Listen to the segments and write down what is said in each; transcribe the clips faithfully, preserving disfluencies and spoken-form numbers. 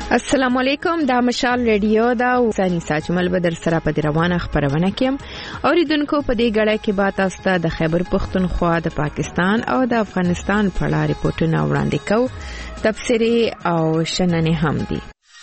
السلام علیکم، دا مشال ریډیو دا وسانی ساجمل بدر سره په روانه خبرونه کېم. اوریدونکو په دې غړې کې با تاسو ته د خیبر پختونخوا د پاکستان او د افغانستان په اړه ریپورتونه وړاندې کوو. تبصرې او شننې هم دي.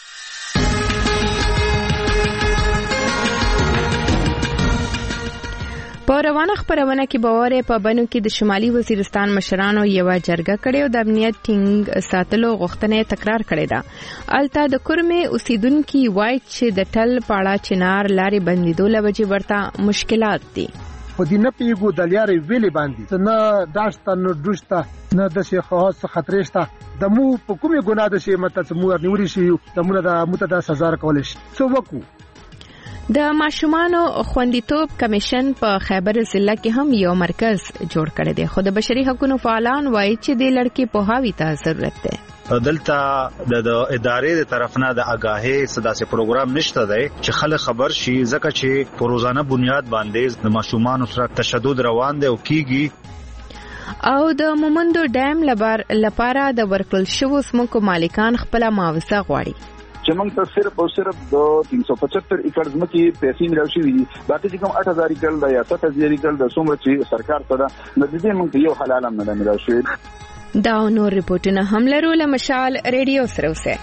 په روانه خبرونه کې باور په بنو کې د شمالي وزیرستان مشرانو یو جرګه کړې او د امنیت ټینګ ساتلو غوښتنه تکرار کړې ده. الته د کورمه اوسیدونکو وایي چې د ټل پاړه چنار لارې بندیدو لوجه ورته مشکلات دي. په دې نه پیګو د لارې ویلې باندې نه داشته نه دوشته نه د شي خاص خطرې شته. د مو په کومه ګناه د شي مته مو نیوري شي د مو د متدا سزا کول شي. سو وکو د ماشومانو خوندیتوب کمیشن په خیبر ضلع کې هم یو مرکز جوړ کړی دی، خو د بشري حقوقو فعالان وایي چې د لړکی په هاوی ته ضرورت ده. دلته د ادارې د طرف نه د آگاهي صداسه پروګرام نشته دی چې خلک خبر شي، ځکه چې په روزانه بنیاد باندې د ماشومانو سره تشدد روان دی او کیږي. او د مومندو ډیم لپاره د ورکل شوو سمکو مالکان خپل معاوضه غواړي. چې موږ ته صرف او صرف د تین سو پچهتر ایکڑ ځمکې پیسې ملوي دي، باقي چې کوم اټ هزار ایکڑ د یا سات هزار ایکڑ د څومره چې سرکار سره د دې موږ یو حلال هم نه ملوي. دا نور ریپورتونه هم لرو له مشال ریډیو سره اوسه.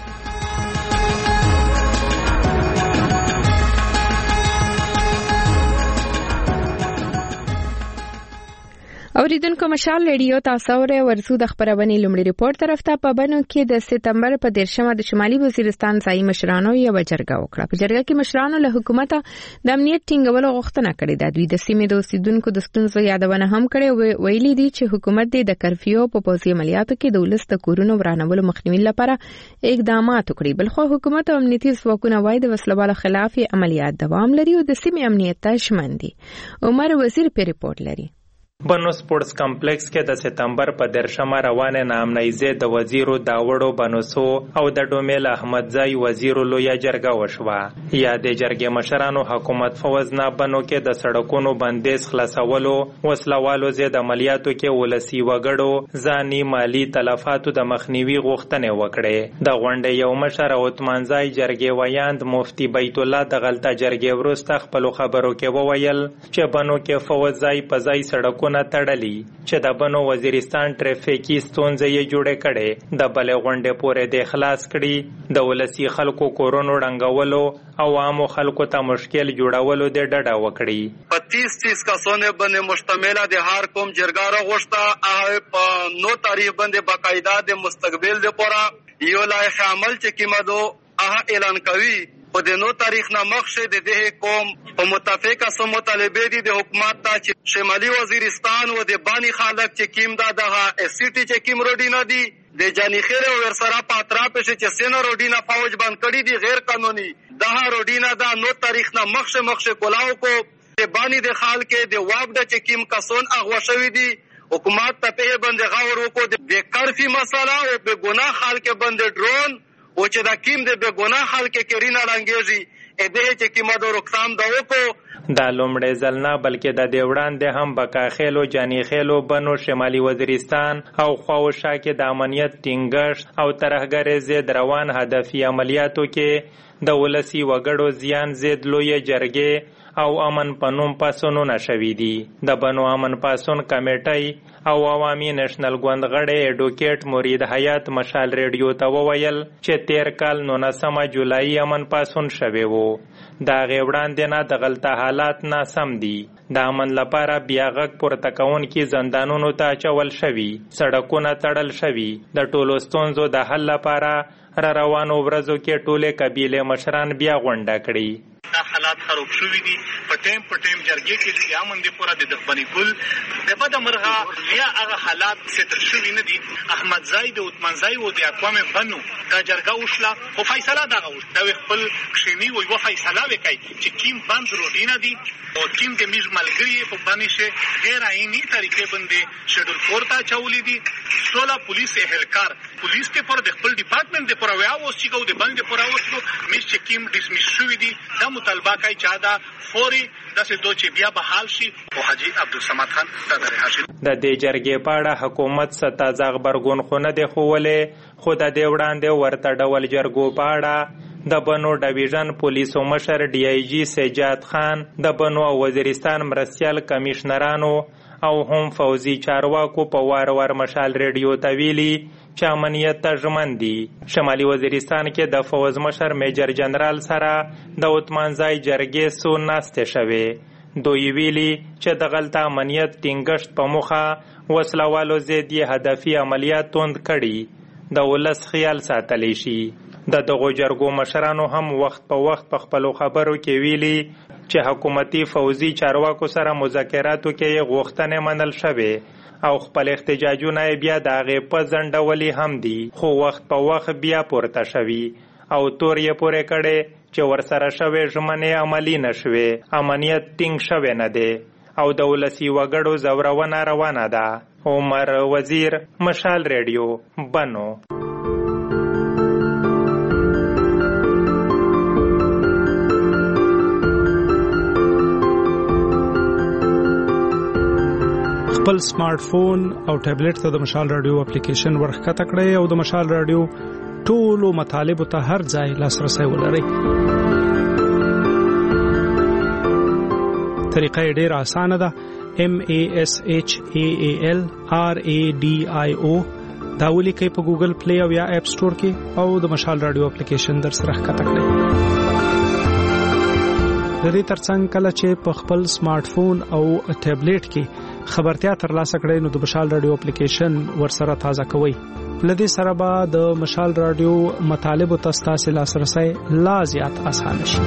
اوریدونکو مشال ریډیو تاسو ورې ورسو د خبرونه لومړی ریپورت طرف ته په بنو کې د سپتمبر په دیرشمه د شمالي وزیرستان ځای مشرانو یو جرګه وکړه. په جرګه کې مشرانو له حکومت د امنیت ټینګولو غوښتنه کړې ده. دوی د سیمې د اوسیدونکو د ستونزو یادونه هم کړې، ویلي دي چې حکومت د کرفیو په پوځي عملیاتو کې د ولس د کورونو ورانولو مخنیوي لپاره اقدامات وکړي. بلخو حکومت او امنیتي ځواکونه وايي د وسلوالو خلاف عملیات دوام لري او د سیمې امنیت ته شمن دي. عمر وزیر په ریپورت لري. بنو سپورتس کمپلیکس کې د سپتمبر په دیرشمه روانه نامنایزه د وزیرو داوړو بنوسو او د ډومیل احمدزای وزیرو لویا جرګه وشوه. یا د جرګې مشرانو حکومت فوزنا بنو کې د سړکونو بندیز خلاصولو، وسلوالو زید عملیاتو کې ولسی وګړو ځاني مالی تلفاتو د مخنیوي غوښتنه وکړه. د غونډې یو مشر عثمانزای جرګې ویاند مفتی بیت الله د غلطه جرګې ورسته خپل خبرو کې وویل چې بنو کې فوزای په ځای سړکونو نه تړلی چې د بنو وزیرستان ټریفیکي ستونزې یې جوړې کړي، د بلې غونډې پورې د خلاص کړي، د ولسی خلکو کورونو ړنګولو او عامو خلکو ته مشکل جوړولو د ډډه وکړي. په تیس تیس کسونه باندې مشتمله د هر کوم جرګاره غوښته هغه په نو تاریخ باندې باقاعده د مستقبل د پورا یو لایق عمل چې کیمه دو هغه اعلان کوي. په د نو تاریخ نه مخشه د دې قوم په متفقه سم مطالبه دي د حکومت ته چې شمالي وزیرستان و د بانی خالق چې کیم دا دغه سټي چې کیم روډینا دي د جانی خیر او ورسره پاترا په چې سینه روډینا فوج بند کړي دي غیر قانوني. دغه روډینا دا نو تاریخ نه مخشه مخشه کولاو کو د بانی د خال کې د واب د چې کیم کسون اغوا شوی دي. حکومت ته په باندې غور وکړو د کارفي مسله او په ګناه خال کې باندې ډرون او چې دا کیم د به ګناه خلک کرینا رنګيږي ا دې چې کیمه د روکثام دا وکړو. دا لومړی ځل نه بلکې د دیوړان د هم بکاخیلو جانی خیلو بنو شمالي وزیرستان او خواوشا کې د امنیت ټینګښت او ترهګر زید روان هدفي عملیاتو کې د ولسی وګړو زیان زید لوی جرګې او امن پنوم پاسونونه شوي دي. د بنو امن پاسون کمیټي او عوامي نېشنل ګوند غړی اډوکیټ مرید حیات مشال ریډیو ته وویل چې تیر کال نولسمه جولای امن پاسون شوی وو. دا غوړاندې نه د غلطه حالات ناسم دي. د امن لپاره بیا غږ پورته کوونکي زندانونو ته اچول شوي، سړکونه تړل شوي. د ټولو ستونزو د حل لپاره را روانو ورځو کې ټولې قبیلې مشران بیا غونډه کړي. دا حالات خراب شوي دي. په ټیم په ټیم جرګې کې چې امن دی پوره د دغبني ګل د بده مرغه بیا هغه حالات ستر شوي نه دي. احمد زاید او عثمانزای او د اقوام بنو دا جرګه وشله او فیصله دغه وشله. دا خپل کښینی او یو فیصله وکړي چې کیم بند روډینا دي او کیم د میز ملګری په باندې شه غیر عیني طریقې باندې شډول کورتا چولې دي. سولا پولیس اهلکار پولیس ته پر د خپل ډپارټمنټ د پر واو چې کو د بند پر واو چې مش چې کیم ډیسمیس شوې دي دا مطالبه کوي چې دا فوري داسې دوه چې بیا به حال شي او حاجی عبدالصمد خان ته حاصل د دې جرګې پاړه حکومت ستا ځغ برګون خو نه دی خوولې خو د دې وړاندې ورته ډول جرګو پاړه د بنو ډیویژن پولیسو مشر ډي آی جی سجاد خان د بنو وزیرستان مرستیال کمشنرانو او هم فوزي چارواکو په وار وار مشال ریډیو ته ویلي چې امنیت ته ژمن دي. شمالي وزیرستان کې د فوز مشر میجر جنرال سره د عثمانزای جرګې سو ناستې شوې. دوی ویلي چې د غلطه امنیت ټینګښت په موخه وسلوالو ضد یې هدفي عملیات توند کړي د ولس خیال ساتلی شي. د دغو جرګو مشرانو هم وخت په وخت په خپلو خبرو کې ویلي چې حکومتي فوزي چارواکو سره مذاکراتو کې غوښتنې منل شوې او خپل احتجاجونه بیا د هغې په ځنډولي هم دي خو وخت په وخت بیا پورته شوي او تور یې پورې کړی چې ورسره شوې ژمنې عملي نه شوې. امنیت ټینګ شوی نه دی او د ولسي وګړو ځورونه روانه ده. عمر وزیر، مشال ریډیو، بنو. خپل سمارټ فون او ټابلیټ ته د مشال رادیو اپلیکیشن ورښکته کړئ او د مشال رادیو ټولو مطالبو ته هر ځای لاسرسی ولرئ. طریقه یې ډېره اسانه ده. M A S H A A L R A D I O دا ولیکئ په ګوګل پلی او یا اپ سټور کې او د مشال رادیو اپلیکیشن در سره ښکته کړئ. د دې ترڅنګ کله چې په خپل سمارټ فون او ټابلیټ کې خبرتیا ترلاسه کړئ نو د مشال رادیو اپلیکیشن ورسره تازه کوئ. لدې سره به د مشال رادیو مطالبو ته ستاسو لاسرسی لا زیات اسانه شي.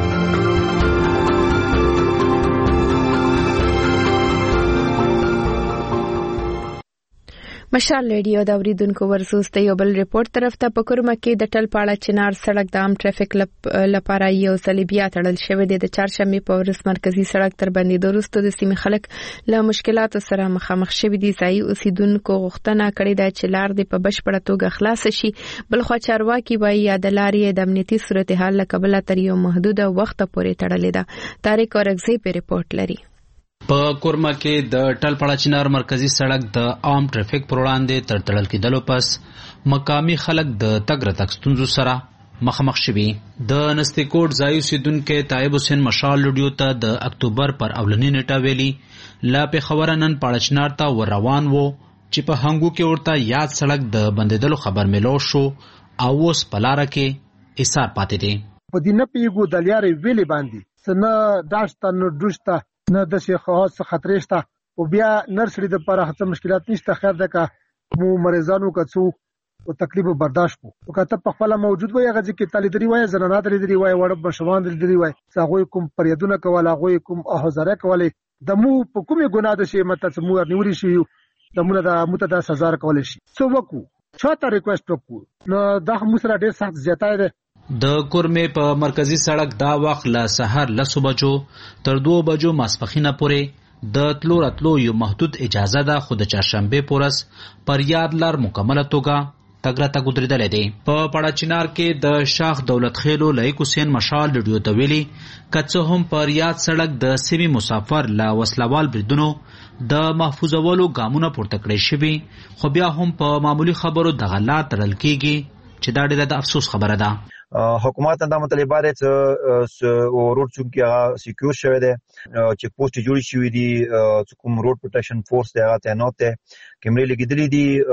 مشال ریډیو د اوریدونکو ورسوسته یو بل ریپورت طرف ته په کورمه کې د ټلپاړه چنار سړک د عام ټریفیک لپاره یو صلیبیا تړل شوی دی. د چهارشنبه په ورځ مرکزی سړک تر باندې دوروستو د سیمې خلک له مشکلاتو سره مخامخ شوي دي. ځایي اوسیدونکو غوښتنه کړې ده چې لار دې په بشپړه توګه خلاص شي. بلخو چارواکي وایي یا د لارې د امنیتي صورتحال له کبله تر یو محدوده وخت پورې تړلې ده. طارق اورغزی په ریپورت لري. په کورما کې د ټلپاړه چنار مرکزی سړک د عام ټریفیک پر وړاندې تر تړل کېدلو پس مقامي خلک د تګ راتګ ستونزو سره مخامخ شوي. د نستې کوټ ځایي اوسیدونکي طایب حسین مشال رادیو ته د اکتوبر پر اولنۍ نیټه ویلي لا پېښوره نن پاړه چنار ته ور روان وو چې په هنګو کې ورته یاد سړک د بندېدلو خبر میلو شو او اوس په لاره کې ایثار پاتې دی. په دې نه پیږو د لارې ویلې باندې څنه داشته نو دوشته نه د خاص خطرې شته او بیا نرسري د لپاره هڅه مشکلات نشته. خیر ده که مو مریضانو کڅو او تکلیف برداشت کو او کته په خپل موجود وي هغه چې تل دري وای زنانه دري وای وړ بشوان دري وای هغه کوم پریدونه کول هغه کوم احزاره کول د مو په کومه ګناه ده شي مته مو نیوري شي د مو د متدا سزا کول شي سو وکو چاته ریکوست وکړو نو دا مو سره ډیر سخت زیاتای ده. د کورمې په مرکزی سړک دا وخت له سحر لسو بجو تر دوه بجو ماسپخینه پورې د تلو راتلو یو محدود اجازه ده خو د چهارشنبه پورس پر یاد لار مکمله توګه تګ راتګ ودرېدلی دی. په پاړه چنار کې د شاخ دولت خیلو لایق حسین مشال رادیو ته ویلي که څه هم پر یاد سړک د سیمې مسافر له وسلوال بریدونو د محفوظولو ګامونه پورته کړی شوي خو بیا هم په معمولي خبرو دغه لار تړل کېږي چې دا ډېره د افسوس خبره ده. حکومت دا مطالبه ده چې روډ چونکی هغه سکیور شوی دی چې پوسټ جوړی شوی دی چې کوم روډ پروټیکشن فورس دی هغه تعینات دی کیمرې لګیدلې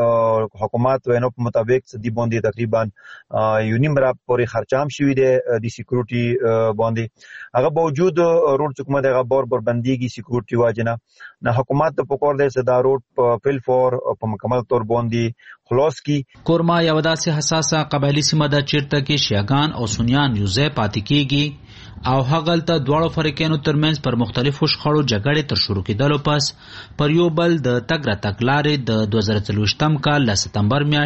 دي. حکومت وینو په مطابق د باندې تقریبا یو نیم برابر پورې خرچام شوی دی د سکیورټي باندې. هغه باوجود روډ چکمه دغه بار بار بنديږي سکیورټي واجنه نه حکومت په کور دی چې دا روډ په فل فور په مکمل تور باندې خلاص کی. کورما یو داسې حساسه قبایلی سیمه ده چیرته کې شیعاګان او سنیان یو ځای پاتې کېږي او هغلته دواړو فریقینو ترمنځ پر مختلفو شخړو جګړې تر شروع کېدلو پس پر یو بل د تګ راتګ لارې د دوه زره څلوېښتم کال له ستمبر میاشت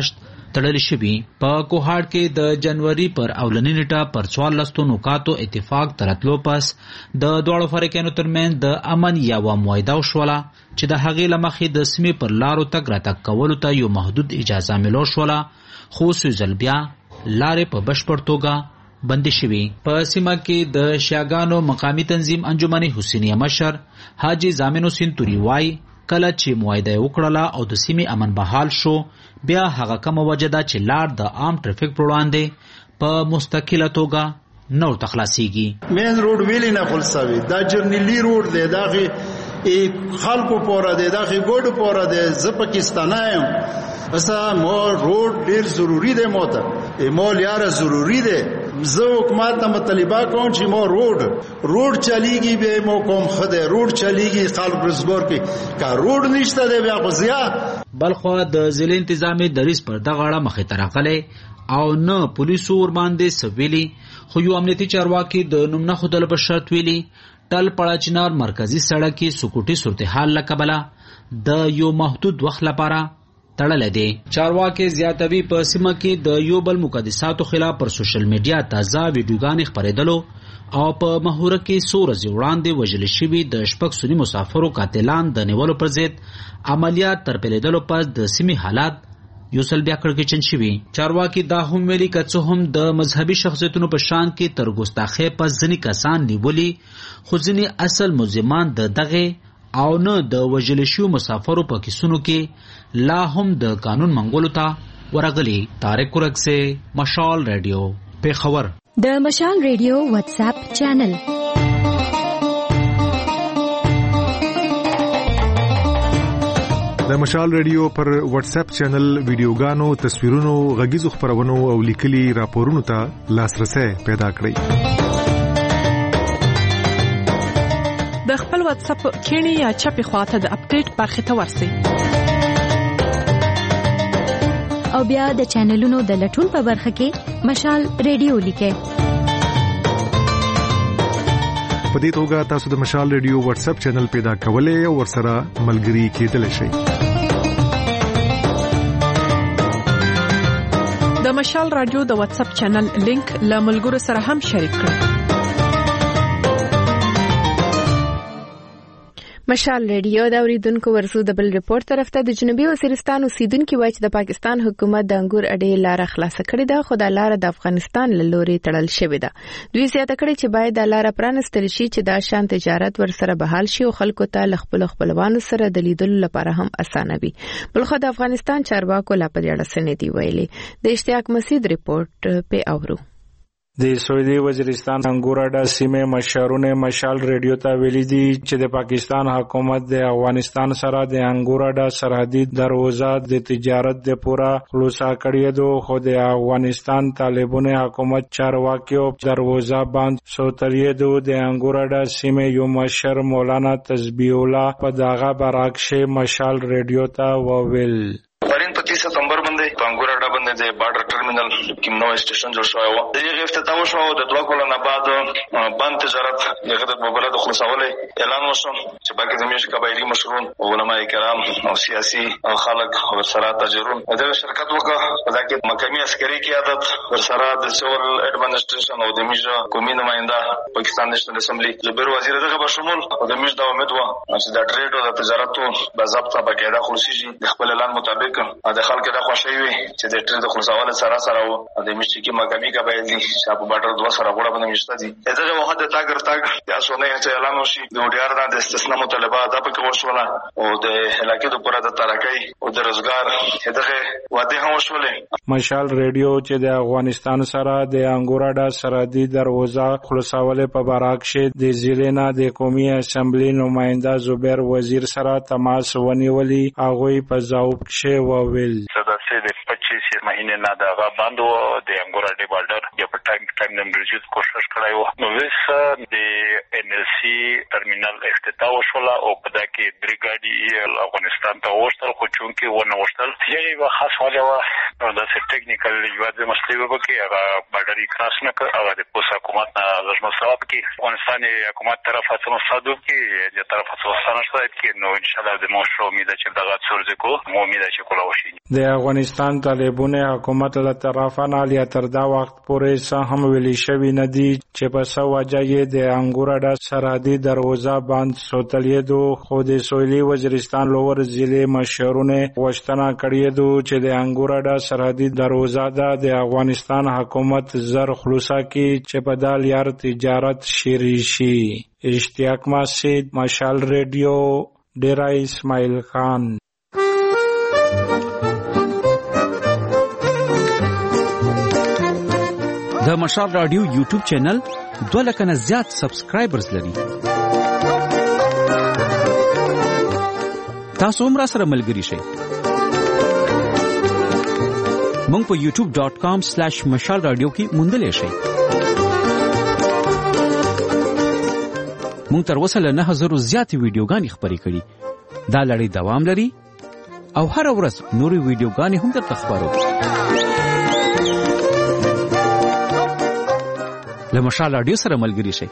تړل شوی. په کوهاټ کې د جنوري پر اولنی نیټه پر څوارلس لسو نکاتو اتفاق ترتلو پس د دواړو فریقینو ترمنځ د امن یوه معاهده وشوله چې د هغې له مخې د سیمې پر لارو تګ راتګ کولو ته یو محدود اجازه میلو شوله، خو څو ځل بیا لارې په بشپړ توګه بندي شوي. په سیمه کې د شیعاګانو مقامی تنظیم انجمن حسینیه مشر حاجی زامن حسین توری وایي کله چې معاهده وکړله او د سیمې امن بحال شو، بیا هغه کومه وجه ده چې لار د عام ټرافیک پر وړاندې په مستقله توګه نور تخلاصيږي. مین روډ ویلی نه خلصوي، دا جرنیلی روډ دی، داغه خلکو پورا دی، داغه ګوډ پورا دی. زه پاکستانایم اسا مو روډ ډیر ضروری دی، موته مول یاره ضروری دی. زه حکومت ته مطالبه کوم چې مو روډ روډ چلیږي، به مو کوم خده روډ چلیږي خلک رزګور کې کا روډ نشته دی بیا غزیا. بلخو د ضلع انتظامی دریس پر دغه اړه مخې ته راغلی او نه پولیسو ور باندې سویلی، خو یو امنیتي چارواکي د نوم نه خودل په شرط ویلي ټل پړا چنار مرکزی سړک کې سکوټي صورتحال لکبله د یو محدود وخت لپاره تړل دي. چارواکي زیاتوي په سیمه کې د یو بل مقدساتو خلاف پر سوشل میډیا تازه ویډیوګانې خپرېدلو او په مهوره کې څو ورځې وړاندې وژل شوي د شپږ سني مسافرو قاتلان د نیولو پر ضد عملیات تر پیلېدلو پس د سیمې حالات یو ځل بیا کړکېچن شوي. چارواکي دا هم ویلي که څه هم د مذهبي شخصیتونو په شان کې تر ګستاخۍ پس ځینې کسان نیولي، خو ځینې اصل ملزمان د دغه او نه د وژل شویو مسافرو په کیسونو کې لا هم د قانون منګولو ته ورغلي. طارق ورکسه، مشال رادیو، پیښور. د مشال رادیو واتس اپ چینل د مشال رادیو پر واتس اپ چینل ویډیوګانو، تصویرونو، غږیزو خبرونو او لیکلي راپورونو ته لاسرسي پیدا کړئ. د خپل واتس اپ کینی یا چپی خواته د اپډیټ برخه ته ورسئ او بیا د چینلونو د لټون په برخه کې مشال رادیو لیکئ. په دې توګه تاسو د مشال رادیو واتس اپ چینل پیدا کولای او ورسره ملګري کېدلی شئ. د مشال رادیو د واتس اپ چینل لینک له ملګرو سره هم شریک کړئ. مشال رادیو د اوریدونکو ورسو د بل ریپورت طرف ته د جنوبي وزیرستان اوسیدونکو وایي چې د پاکستان حکومت د انګور اډې لار خلاص کړې ده، خو د لار د افغانستان له لوري تړل شوې ده. دوی زیاته کړې چې باید د لار پرانستل شي چې دا شان تجارت ورسره بحال شي او خلکو ته له خپل خپلوانو سره د لیدلو لپاره هم اسانه وي. بلخو د افغانستان چارواکو لا په دې اړه څه نه دي ویلي. د اشتیاق مسعود ریپورت په اورو. د سعودي وزیرستان انګوراډا سیمه مشرونه مشال رادیو ته ویلي دي چې د پاکستان حکومت د افغانستان سره د انګوراډا سرحدي دروازه د تجارت د پورا خلاصا کړی دی، خو د افغانستان طالبانو حکومت چارواکي او دروازه باندې سوتلې دی. د انګوراډا سیمه یو مشر مولانا تسبیح الله په داغه براکشه مشال رادیو ته وویل. پرین په تیس ستمبر باندې په انګوراډا باندې د بارډر ټرمینل کې نو سټیشن جوړ شوی و. دغه افتتاح شو د دوه کلونو بعد باندې تجارت دغه د مبارزه خلاصولې اعلان وشو چې باقي د میش قبایلی مشرون علماء کرام او سیاسي خلک ورسره تجربه دغه شرکت وکړه. په دغه مقامی عسکري قیادت ورسره د سول ایڈمنسټریشن او د میش قومي نماینده پاکستان نېشنل اسمبلی زبیر وزیر دغه په شمول د میش د امید و چې د ټریډ او د تجارت په ضابطه باقاعده خلاصيږي. د خپل اعلان مطابق د خلکو د خوشي وي چې د ټریډ خلاصول سره سره و د میش کې مقامی قبایلی چې په بارډر دوه سره غوړه باندې مشته دي. دغه وخت د تاګر تاګ یا سونه چې اعلان وشي د وډیار د استثناء مطالبه د پکې وشوله او د هلاکې د پوره د ترقۍ او د روزګار دغه واده هم وشولې. مشال رادیو چې د افغانستان سره د انګوراډا سرحدي دروازه خلاصول په باراکشه د ضلع د قومي اسمبلی نماینده زبیر وزیر سره تماس ونیولی. هغه په ځواب کې وویل چې د پچیس مهینې نه دغه باندې د انګوراډا بارډر یو په ټایم ټایم نمبرجیت کوشش کړی و. نو وس د ان ال سی ټرمینل افتتاح وشول او په دغه درې ګاډي افغانستان ته وشتل، خو چونکی ونه وشتل یوه خاص وجه و نو د ټیکنیکل یو د مسلې وبکه هغه بارډر کراس نه کړ. هغه د پوس حکومت نه لازم سبب کې افغانستان حکومت طرف څخه صادو کې د طرف څخه ستنه کې نو ان شاء الله د مو شو امید چې دغه څورځ کو مو امید چې کولا وشي. د افغانستان طالب صاحبونه حکومت له طرفه نه لیا تر دا وخت پورې څه هم ویلي شوی نه دي چې په څه وجه یې د انګوراډا سرحدي دروازه بند ساتلې دو. خو د سویلي وزیرستان لوور ضلع مشرونه غوښتنه کړې ده چې د انګوراډا سرحدي دروازه د افغانستان حکومت زر خلاصه کړي چې په دال یار تجارت شری شي. اشتیاق مسجد، مشال ریډیو، ډیرا اسماعیل خان. د مشال رادیو یوټیوب چینل دوه لکه نه زیات سبسکرایبرز لري. تاسو هم را سره ملګري شئ. مونږ په یوټیوب ډاٹ کام سلیش مشال رادیو کې موندلی شئ. مونږ تر اوسه له نه زرو زیاتې ویډیوګانې خپرې کړي. دا لړۍ دوام لري او هر ورځ نورې ویډیوګانې هم درته خپرو. له مشال رادیو سره ملګري شئ.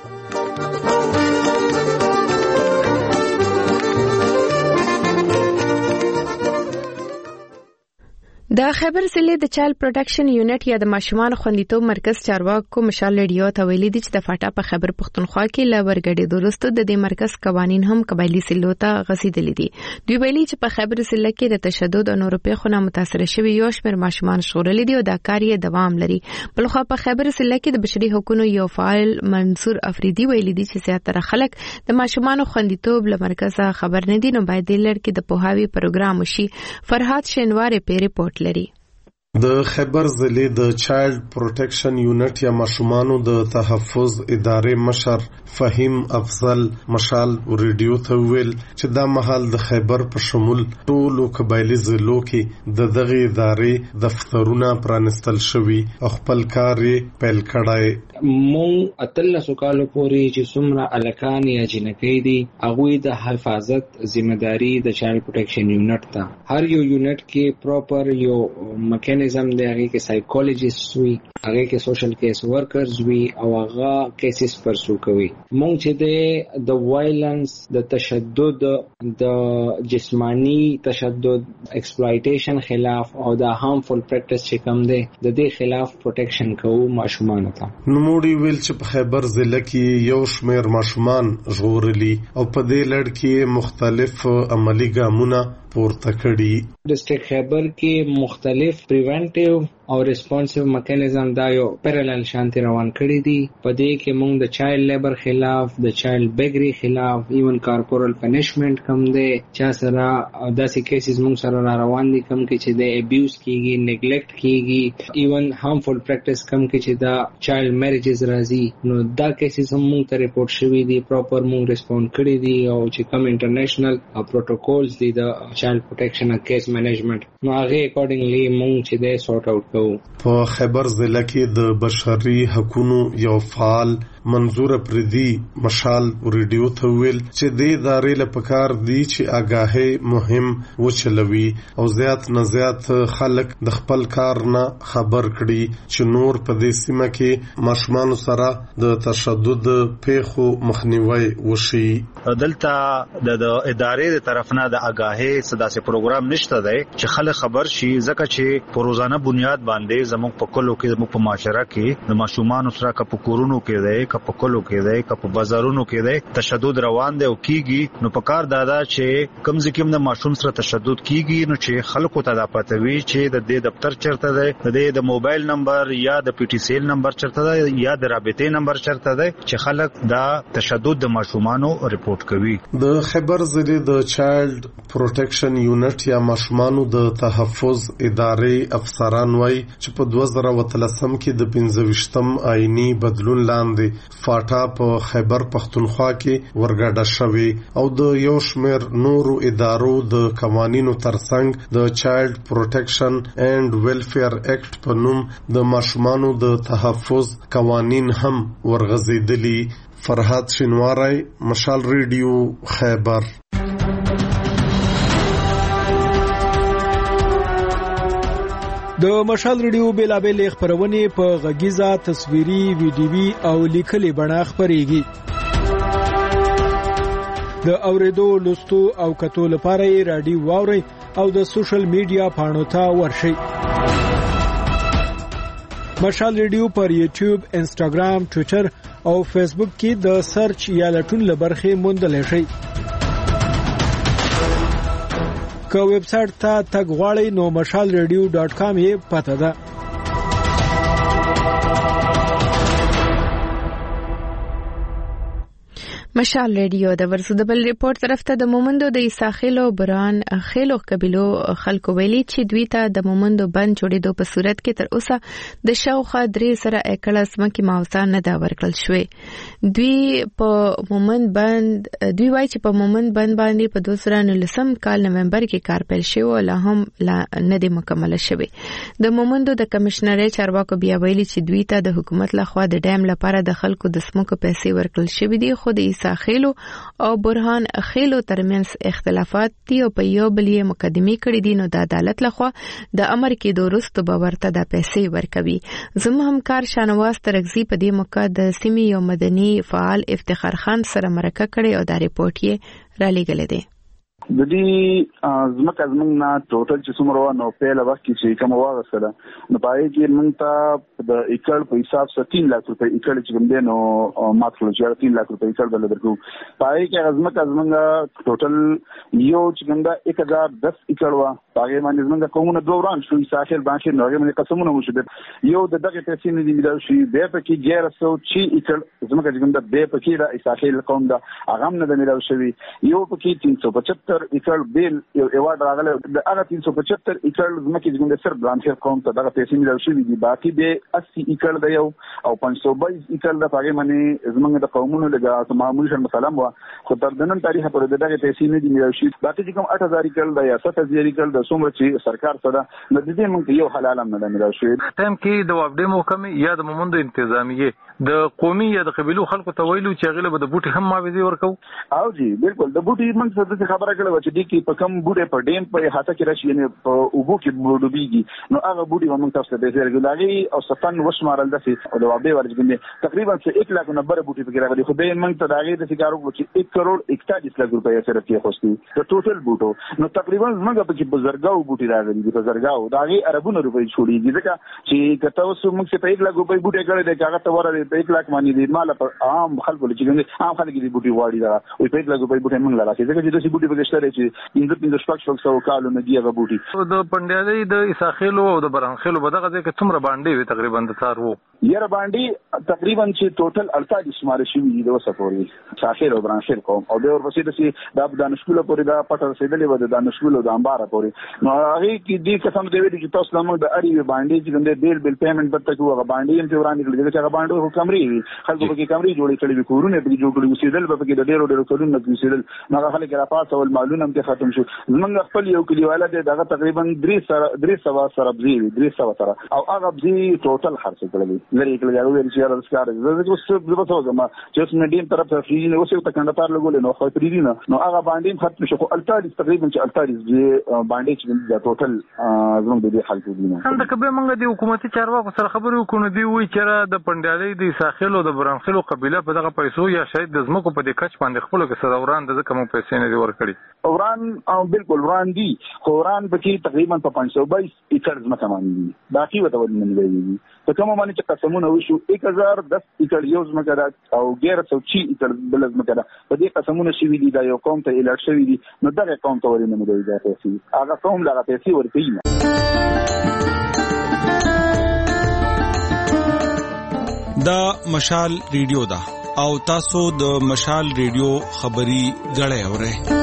د خیبر ضلع د چایلډ پروټیکشن یونټ یا د ماشومان خوندیتوب مرکز چارواکو مشال ریډیو ته ویلي دي چې د فاټا په خیبر پښتونخوا کې له ورګړې وروسته د دې مرکز قوانین هم قبایلي سلو ته غځېدلي دي. دوی ویلي چې په خیبر ضلع کې د تشدد او نورو پیښو نه متاثر شوي یو شمېر ماشومان ژغورلي دي او دا کار یې دوام لري. بلخوا په خیبر ضلع کې د بشري حقوقو یو فعال منصور افریدي ویلي دي چې زیاتره خلک د ماشومان خوندیتوب له مرکزه خبر نه دي، نو باید د لړ کې د پوهاوي پروګرام وشي. فرحات شینوار په ریپورت لري. د خیبر ضلع د چایلډ پروټیکشن یونټ یا ماشومانو د تحفظ ادارې مشر فهیم افضل مشال ریډیو ته ویل چې دا مهال د خیبر په شمول ټولو قبایلي ضلعو کې د دغه ادارې دفترونه پرانستل شوي او خپل کار یې پیل کړی. مونږ اتلسو کالو پورې چې څومره الکان یا جنکۍ دي هغوی د حفاظت ذمہداري د چایلډ پروټیکشن یونټ ته. هر یو یونټ کې پراپر یو میکانیزم دی، هغه کې سایکولوژیست وي، هغه کې سوشل کیس ورکرز وي او هغه کیسز پرسو کوي. مونږ چې د وایلنس، د تشدد، د جسمانی تشدد، ایکسپلایټیشن خلاف او د هارمفul پریکټس چې کوم دی د دې خلاف پروټیکشن کوو ماشومان ته. نوموړي ویل چې په خیبر ضلع کې یو شمېر ماشومان ژغورلي او په دې لړ کې مختلف عملی ګامونه پورته کړي. ډسټریکټ خیبر کې مختلف پریونټیو او ریسپانسیو میکانیزم دا یو پیرالل شانتي روان کړي دي. په دې کې موږ د چایلډ لیبر خلاف، د چایلډ بیګری خلاف، ایون کارپورل پنیشمنت کم دی چا سره داسې کیسز موږ سره را روان دي کم کې چې د ابیوز کیږي، نیګلیکټ کیږي، ایون هارمفul پریکټس کم کې چې دا چایلډ میریجز راځي. نو دا کیسز هم موږ ته ریپورت شوي دي، پراپر موږ ریسپوند کړي دي او چې کم انټرنیشنل پروتوکولز دي د چایلډ پروټیکشن او کیس مینجمنت نو هغه اکارډنګلی موږ چې د سورټ اوټ کوو. په خیبر ضلع کې د بشري حقوقو یو فعال منظور افریدي مشال ریډیو ته ویل چې د ادارې لپاره دي چې آگاهي مهم وچلوي او زیات نه زیات خلک د خپل کار نه خبر کړي چې نور په دې سیمه کې ماشومان سره د تشدد پیښو مخنیوي وشي. دلته د ادارې د طرف نه د آگاهي سداسي پروګرام نشته دی چې خلک خبر شي، ځکه چې په روزانه بنیاد باندې زموږ په کلو کې زموږ په معاشره کې د ماشومان سره کا په کورونو کې دی، کا په کلو کې دی، کا په بازارونو کې دی تشدد روان دی او کیږي. نو په کار دادا چې کم ځکه د ماشوم سره تشدد کیږي نو چې خلکو ته دا پته وي چې د دې دفتر چرته دی، د دې د موبایل نمبر یا د پی ټی سیل نمبر چرته دی یا د رابطې نمبر چرته دی چې خلک دا تشدد د ماشومانو ریپورت کوي. د خیبر ضلع د چایلډ پروټیکشن یونټ یا ماشومانو د تحفظ ادارې افسران وایي چې په دوه زره اتلسم کې د پنځه ویشتم آئینی بدلون لاندې فاټا په خیبر پښتونخوا کې ورګډه شوی او د یو شمېر نورو ادارو د قوانینو ترڅنګ د چایلډ پروټیکشن اینڈ ویلفیر ایکټ په نوم د ماشومانو د تحفظ قوانین هم ورغځېدلي. فرحات شینواری، مشال ریډیو، خیبر. د مشال ریډیو بیلابېل خبرونه په غږیزه، تصویري، ویډیوي او لیکلي بڼه خبريږي. د اوریدو لوستو او کتو لپاره یې رادیو واوري او د سوشل میډیا پاڼو ته ورشئ. مشال ریډیو پر یوټیوب، انسټاګرام، ټوئیټر او فیسبوک کې د سرچ یا لټون لبرخې موندلی شئ. که ویب سټ ته تګ غواړئ نو مشال ریډیو ډاټ کام یې پته ده. مشال ریډیو د ورسو د بل ریپورت طرف ته د مومندو د عیساخیلو بران خیلو قبیلو خلکو ویلي چې دوی ته د مومندو بند جوړېدو په صورت کې تر اوسه د شاوخوا درې سره ایکړه ځمکې معاوضه نه ده ورکړل شوې. دوی په مومند بند دوی وایي چې په مومند بند باندې په دوه زره نولسم کال نومبر کې کار پیل شوی او لا هم لا نه دی مکمل شوی. د مومندو د کمشنرۍ چارواکو بیا ویلي چې دوی ته د حکومت لخوا د ډیم لپاره د خلکو د سمکو پیسې ورکړل شوې دي، خو د خیلو او برهان خیلو ترمنځ اختلافات دي او په یو بل یې مقدمه کړې دي، نو د عدالت لخوا د امر کې وروسته به ورته د پیسې ورکوي. زموږ همکار شانواز ترغزي په دې موقع د سیمې یو مدني فعال افتخار خان سره مرکه کړې او دا ریپورت یې را لېږلی دی. د دې ځمکه زموږ نه ټوټل چې څومره نو پیله وخت کې کوم واغسله نو پای کې موږ ته د ایکړ په حساب سره تین لک روپۍ ایکړ چې کوم دی نو ماته لږه تین لک روپۍ ایکړ بل درکو. پای کې ځمکه زموږ ټوټل یو چې کوم دا یک هزار دس ایکړ وا هغه باندې زموږ کومه دوران شو ساحل باندې نو هغه باندې قسمونه وشو یو د دغه پیسې نه دی ملو شي به پکې ګیر سو چې ایکړ زموږ چې کوم دا به پکې را ساحل قوم دا هغه نه د ملو شوی یو پکې تین سو پچهتر ایکړ بیل یو ایوارډ راغله د هغه تین سو پچهتر ایکړ زمکه چې کوم سر برانشر قوم ته دغه پیسې ملو شوی دي، باقي به اسی ایکړ د یو او پنځه سو بایس ایکړ د هغه باندې زمونږ د قومونو لګا معمولی شن مثلا وا خو تر دنن تاریخ پر دغه پیسې نه دي ملو شي. باقي چې کوم اټ هزار ایکړ د یا سات هزار ایکړ د څومره چې سرکار سره د دې موږ یو حلال هم نه ملو شي. ټایم کې د وابډې محکمې یا د مومندو انتظامیه د قومي یا د قبیلو خلکو ته ویلو چې غله به د بوټي هم معاوضه ورکو. او جی بالکل د بوټي موږ څه خبره کړو چې د کې په کم بوټي په ډیم په هاته کې راشي نه په اوبو کې بوډوبيږي نو هغه بوټي موږ تاسو ته د ریګولاري او صفن وشمارل دسي او د وابې ورجګنده تقریبا څه یک لک نمبر بوټي په کې راغلي خو به موږ ته داغه د سګارو چې یک کروڑ اکتالیس لک روپیا سره کې خوستي د ټوټل بوټو نو تقریبا موږ په کې بزرګاو بوټي راغلي د بزرګاو داغه عربونو روپۍ چھوړي ځکه چې کته اوس موږ څه په یک لک روپۍ بوټي کړل د هغه ته ورته په یک لک باندې دی مال په عام خلکو چې عام خلک دي بوټي واړي دا او په یک لک روپۍ بوټي موږ لراځي ځکه چې د بوټي په کشته چې پنځه پنځه شپږ شپږ سو کالو نه دی هغه بوټي د پندیالي د عیساخیلو او د برانخیلو په دغه ځای کې څومره باندې وي تقریبا د ثار وو یره باندې تقریبا چې ټوټل اړتالیس شمار شي د وسپوري ساحل او برانخیل کوم او د ورپسې د دانشګولو پورې دا پټه رسیدلې و د دانشګولو د انبار پورې نو هغه کې دې قسم دی ویل چې تاسو موږ د اړې باندې چې د بیل بیل پیمنٹ پته کوو هغه باندې هم ته ورانه کړل چې هغه باندې خو کمرې وي خلکو په کې کمرې جوړې کړې وي کورونه په کې جوړ کړي وسیدل په کې د ډېرو ډېرو کورونه په وسیدل نو هغه خلک را پاسه ول معلومه هم ختم شو. زمونږ خپل یو کلیواله دی دغه تقریبا درې سره درې سوا سره بزی درې سوا سره او هغه بزی ټوټل خرڅ کړل لري کړل یو ویل چې راځکار زه اوس په څه ما چې نه ډیم طرف ته فری اوس ته کندهار لګول نو خو پری نه نو هغه باندې ختم شو خو اړتالیس تقریبا چې اړتالیس باندې چې د ټوټل زمونږ د دې حل کې دي. هم د کبه موږ د حکومتي چارواکو سره خبرې وکړو دی وی چې د پندیالي د ساحل او د برانخیلو قبيله په دغه پیسو یا شاید د زمکو په دې کچ باندې خپل کې سره وران د کوم پیسې نه دی ورکړي وران او بالکل وران دي خو وران پکې تقریبا په پنځه سو بایس ایکړ زمکه باندې باقي وته ودی نه لګي په کومه باندې چې قسمونه وشو یک هزار دس ایکړ یو زمکه دا او ګیر څو چی ایکړ بل زمکه دا په دې قسمونه شوی دي دا یو قوم ته الټ شوی دي نو دغه قوم ته ورینه مو دی دا پیسې هغه قوم لا پیسې ورکړي. دا مشال ریډیو دا او تاسو د مشال ریډیو خبري غړې اورئ.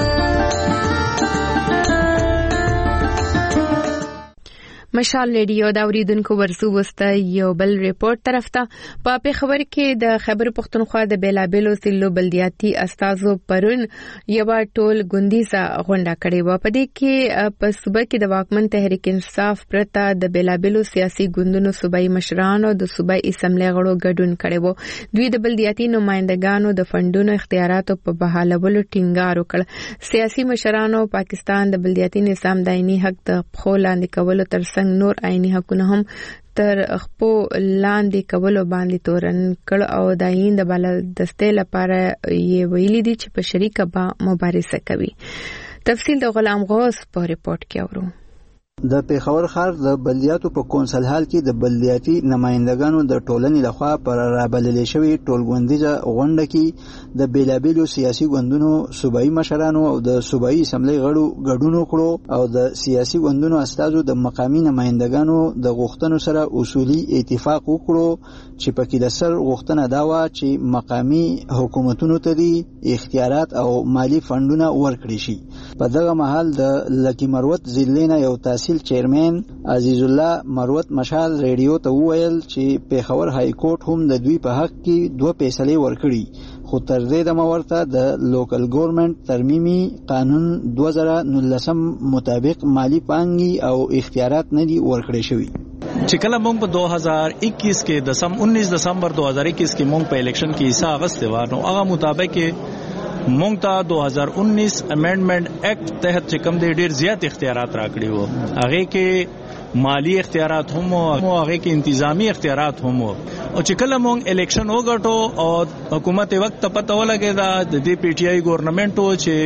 مشال ریډیو دا اوریدونکو ورسو وسته یو بل ریپورت طرف ته په پیښور کې د خیبر پختونخوا د بیلابلو سیلو بلدیاتي استازو پرون یو ټول ګوندیزه غونډه کړې و په دې کې په صوبه کې د واکمن تحریک انصاف پرته د بیلابلو سیاسي ګوندونو صوبایي مشران او د صوبایي اسمبلی غړو ګډون کړي وو. دوی د بلدیاتي نمائندګانو د فندونو اختیاراتو په بحالولو ټینګار وکړ. سیاسي مشرانو پاکستان د بلدیاتي نظام دایمي حق د خپل لاندې کولو ترڅنګ زموږ نور عیني حقونه هم تر خپو لاندې کولو باندې تورن کړ او د عین د بالادستۍ لپاره یې ویلي دي چې په شریکه به مبارزه کوي. تفصیل د غلام غوث په ریپورت کې اورو. د پیښور ښار د بلدیاتو په کونسل حال کې د بلدیاتي نمائندګانو د ټولنې لخوا پر رابللې شوې ټولغونډیزه غونډه کې د بیلابیلو سیاسي ګوندونو صوبایي مشرانو او د صوبایي اسمبلی غړو ګډون وکړو او د سیاسي ګوندونو استازو د مقامي نمائندګانو د غوښتنو سره اصولي اتفاق وکړو چې پکې د سر غوښتنه دا و چې مقامي حکومتونو ته دي اختیارات او مالی فندونه ورکړي شي. په دغه مهال د لکی مروت ضلع یو تاسیس چیرمن عزیز الله مروت مشال ریډیو ته وویل چې پیښور های کورټ هم د دوی په حق کې دوه فیصلې ورکړي خو تر دې دمه ورته د لوکل ګورنمنت ترمیمي قانون دوه زره نولسم مطابق مالی پانګي او اختیارات نه دي ورکړي شوی. چې کله مونږ په دو هزار اکیس کې دسم انیس دسمبر دو هزار اکیس کې مونږ په الیکشن کې حصہ اغسته و نو هغه مطابق مونږ ته دو هزار انیس امندمنت ایکٹ تحت چې کوم د ډیر زیات اختیارات راکړي وو هغه کې مالی اختیارات هم او هغه کې انتظامی اختیارات هم او چې کله مونږ الیکشن وګټو او حکومت وخت پته ولګی دا د دې پی ټی آی ګورنمنت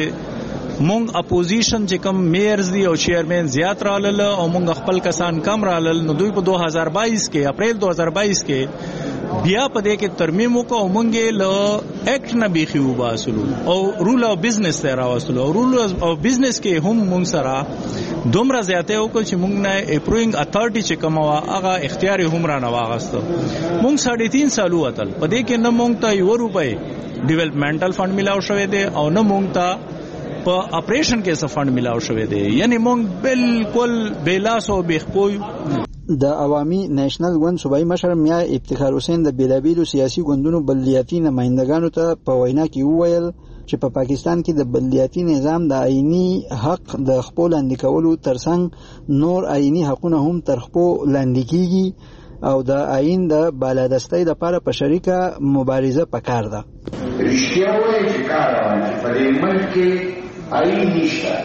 چې مونږ اپوزیشن چې کوم میئرز دی او چیرمن زیات رالل او مونږ خپل کسان کم رالل نو دوی په دو هزار بائیس کې اپریل دو هزار بائیس کې بیا په دې کې ترمیم وکړو مونږه له ایکټ نه بيخي وباسلو او رول او بزنس ته راوستلو او رول او بزنس کې هم مونږ سره دومره زیاته وکړو چې مونږ نه اپروینګ اتھارټي چې کوم هغه اختیار هم را نه واغسته. مونږ ساڑھے تین سال وتل په دې کې نه مونږ ته یو روپۍ ډیولپمنټل فند ملاو شوی دی او نه مونږ ته په اپریشن کې څه فند ملاو شوی دی یعنی مونږ بالکل بیلاس او بخپوی. د عوامي نېشنل ګوند صوبایي مشر میا افتخار حسین د بیلابیلو سیاسي ګوندونو بلدیاتي نمائندګانو ته په وینا کې وویل چې په پاکستان کې د بلدیاتي نظام د آئینی حق د خپل لاندې کولو ترڅنګ نور آئینی حقونه هم تر خپل لاندې کیږي او د آئین د بالادستۍ لپاره په شریکه مبارزه پکار ده. رښتیا وایي چې کار روان په دې ملک کې آئین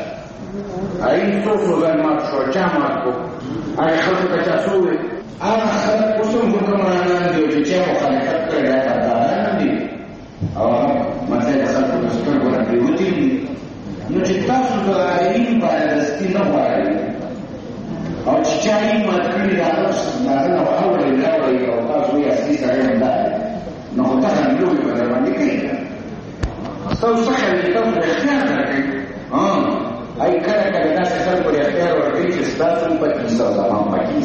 نشته. آئین څو ځله مات شو چا مات کو هغه خلک ته تاسو وي هغه خلک کوم حکمرانان دي چې مخالفت کوي دا نه دي او مته خلک په سترګو باندې وتی نو چې تاسو د آئین بالادستي نه وایي او چې چا یې ماتکړي دا نه اول نه وایي او تاسو یې اصلي سره نه نو تاسو نه لوي په باندې کوي تاسو څنګه تاسو اختیار درکړئ ها ای کله کله دا څه په اختیار ورکړي چې تاسو په کیسه ځوان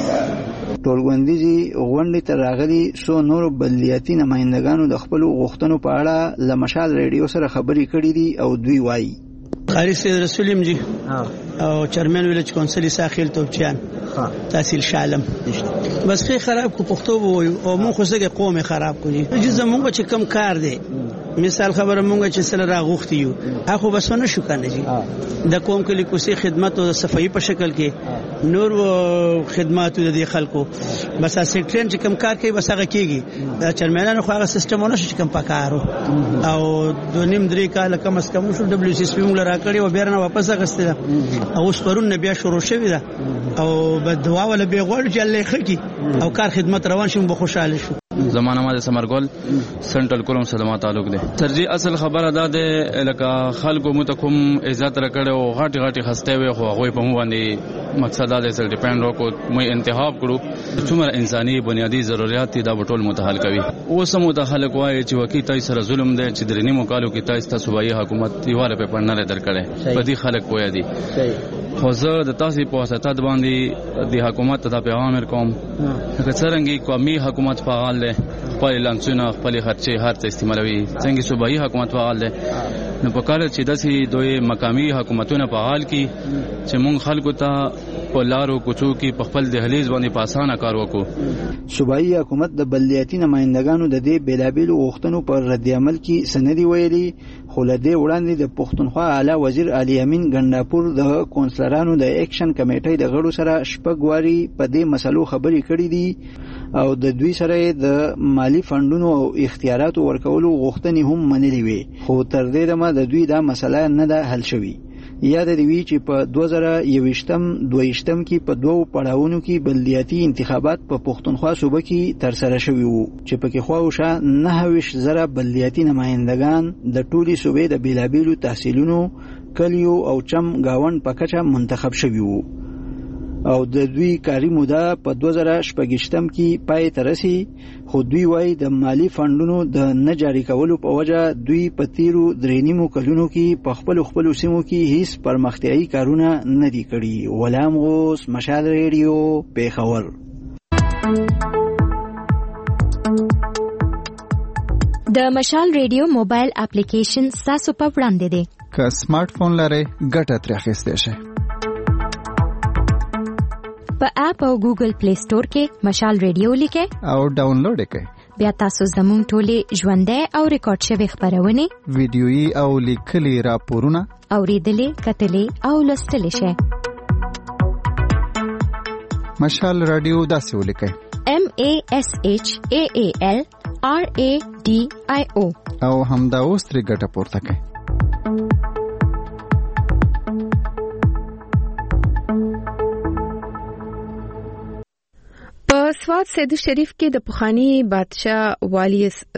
پکې ټولغونډیزي غونډې ته راغلي سو نور بلدیاتي نمائندګانو د خپل غوښتنو په اړه ل مشال ریډیو سره خبرې کړې دي او دوی وایي قاری سید رسولیم جی او چیرمن ویلج کونسل ساحل توپچیان تحصیل شالم بس خې خراب کو پښتو وو او مون خو څنګه قوم خراب کو دي چې زمونږ چې کم کار دی مثال خبره مونږ چې سره راغوختي یو اخو بس نه شو کنه جی د قوم کلی کوسي خدمت او صفائی په شکل کې نور خدمات د خلکو بس سیکټرین چې کم کار کوي بس هغه کیږي د چرمنانو خو هغه سیستمونه شي کم پکارو او د نیم درې کال کم اس کم شو دبليو سی اس پی موږ راکړی او بیرنه واپس غسته او اوس پرون بیا شروع شوی دا او په دعا ول به غوړ چې الله خکی او کار خدمت روان شي به خوشاله شو. زمانہ ما د سمرګل سنټرل کولم سره تعلق دی ترجی اصل خبره ده د لکه خلکو متکم عزت راکړو غټ غټ خسته وي خو هغه په مو باندې مقصد دا سره ډیپند وکړو مې انتخاب کړو څومره انساني بنیادی ضرورت دا ټول متحل کوي اوس مو د خلک وایي چې وکی تای سره ظلم دی چې درنی مو کالو کې تاسو ته صوبایي حکومت دیواله په پړنه درکړي په دې خلک پوهه دي خو زه د تاسو په واسطه باندې د حکومت ته پیغام ورکوم چې څنګه قومي حکومت فعال دی خپل لانسونه خپل خرچه هر څه استعمالوي څنګه صوبایي حکومت فعال دی نو په کال چې داسې دوی مقامی حکومتونه فعال کی چې مونږ خلکو ته په لارو کوڅو کې په خپل دهلیز باندې په اسانه کار وکړو. صوبایي حکومت د بلدیاتي نمائندګانو د دې بیلابیلو غوښتنو پر رد عمل کې سندې ویلي خو له دې وړاندې د پښتونخوا اعلی وزیر علي امین ګنداپور د کونسلرانو د اکشن کمیټې د غړو سره شپږ واري په دې مسلو خبرې کړې دي او د دوی سره د مالی فندونو او اختیاراتو ورکولو غوښتنې هم منلې وي خو تر دې دمه د دوی دا مسله نه ده حل شوې. یاد دی وی چې په دوه زره یوویشتم دویشتم کې په دوو پړاوونو کې بلدیاتي انتخابات په پښتونخوا صوبه کې تر سره شوي وو چې پکې خواوشه نهه ویشت زره بلدیاتي نمائندگان د ټولي صوبې د بیلابیلو تحصیلونو کلیو او چم گاوند په کچه منتخب شوي وو او د دوی کاری موده په دوه زره شپږشتم کې پای ته رسي خو دوی وايي د مالی فندونو د نه جاري کولو په وجه دوی په تیرو درې نیمو کلونو کې په خپل خپل سیمو کې هیڅ پرمختیايي کارونه نه دي کړي. غلام غوث، مشال ریډیو، پیښور. د مشال ریډیو موبایل اپلیکیشن تاسو په وړاندې دی. که سمارټ فون لرئ ګټه ترې اخیستی شئ. په اپ او ګوګل پلی سٹور کې مشال ریډیو لیکئ او ډاونلوډ یې کړئ. بیا تاسو زموږ ټولې ژوندۍ او ریکارډ شوي خپرونې، ویډیويي او لیکلي راپورونه اورېدلې، کتلې او لوستلی شئ. مشال رادیو داسې ولیکئ: M A S H A A L R A D I O او همدا اوس ترې ګټه پورته کړئ. سوات سید شریف کې د پخوانی بادشاه والی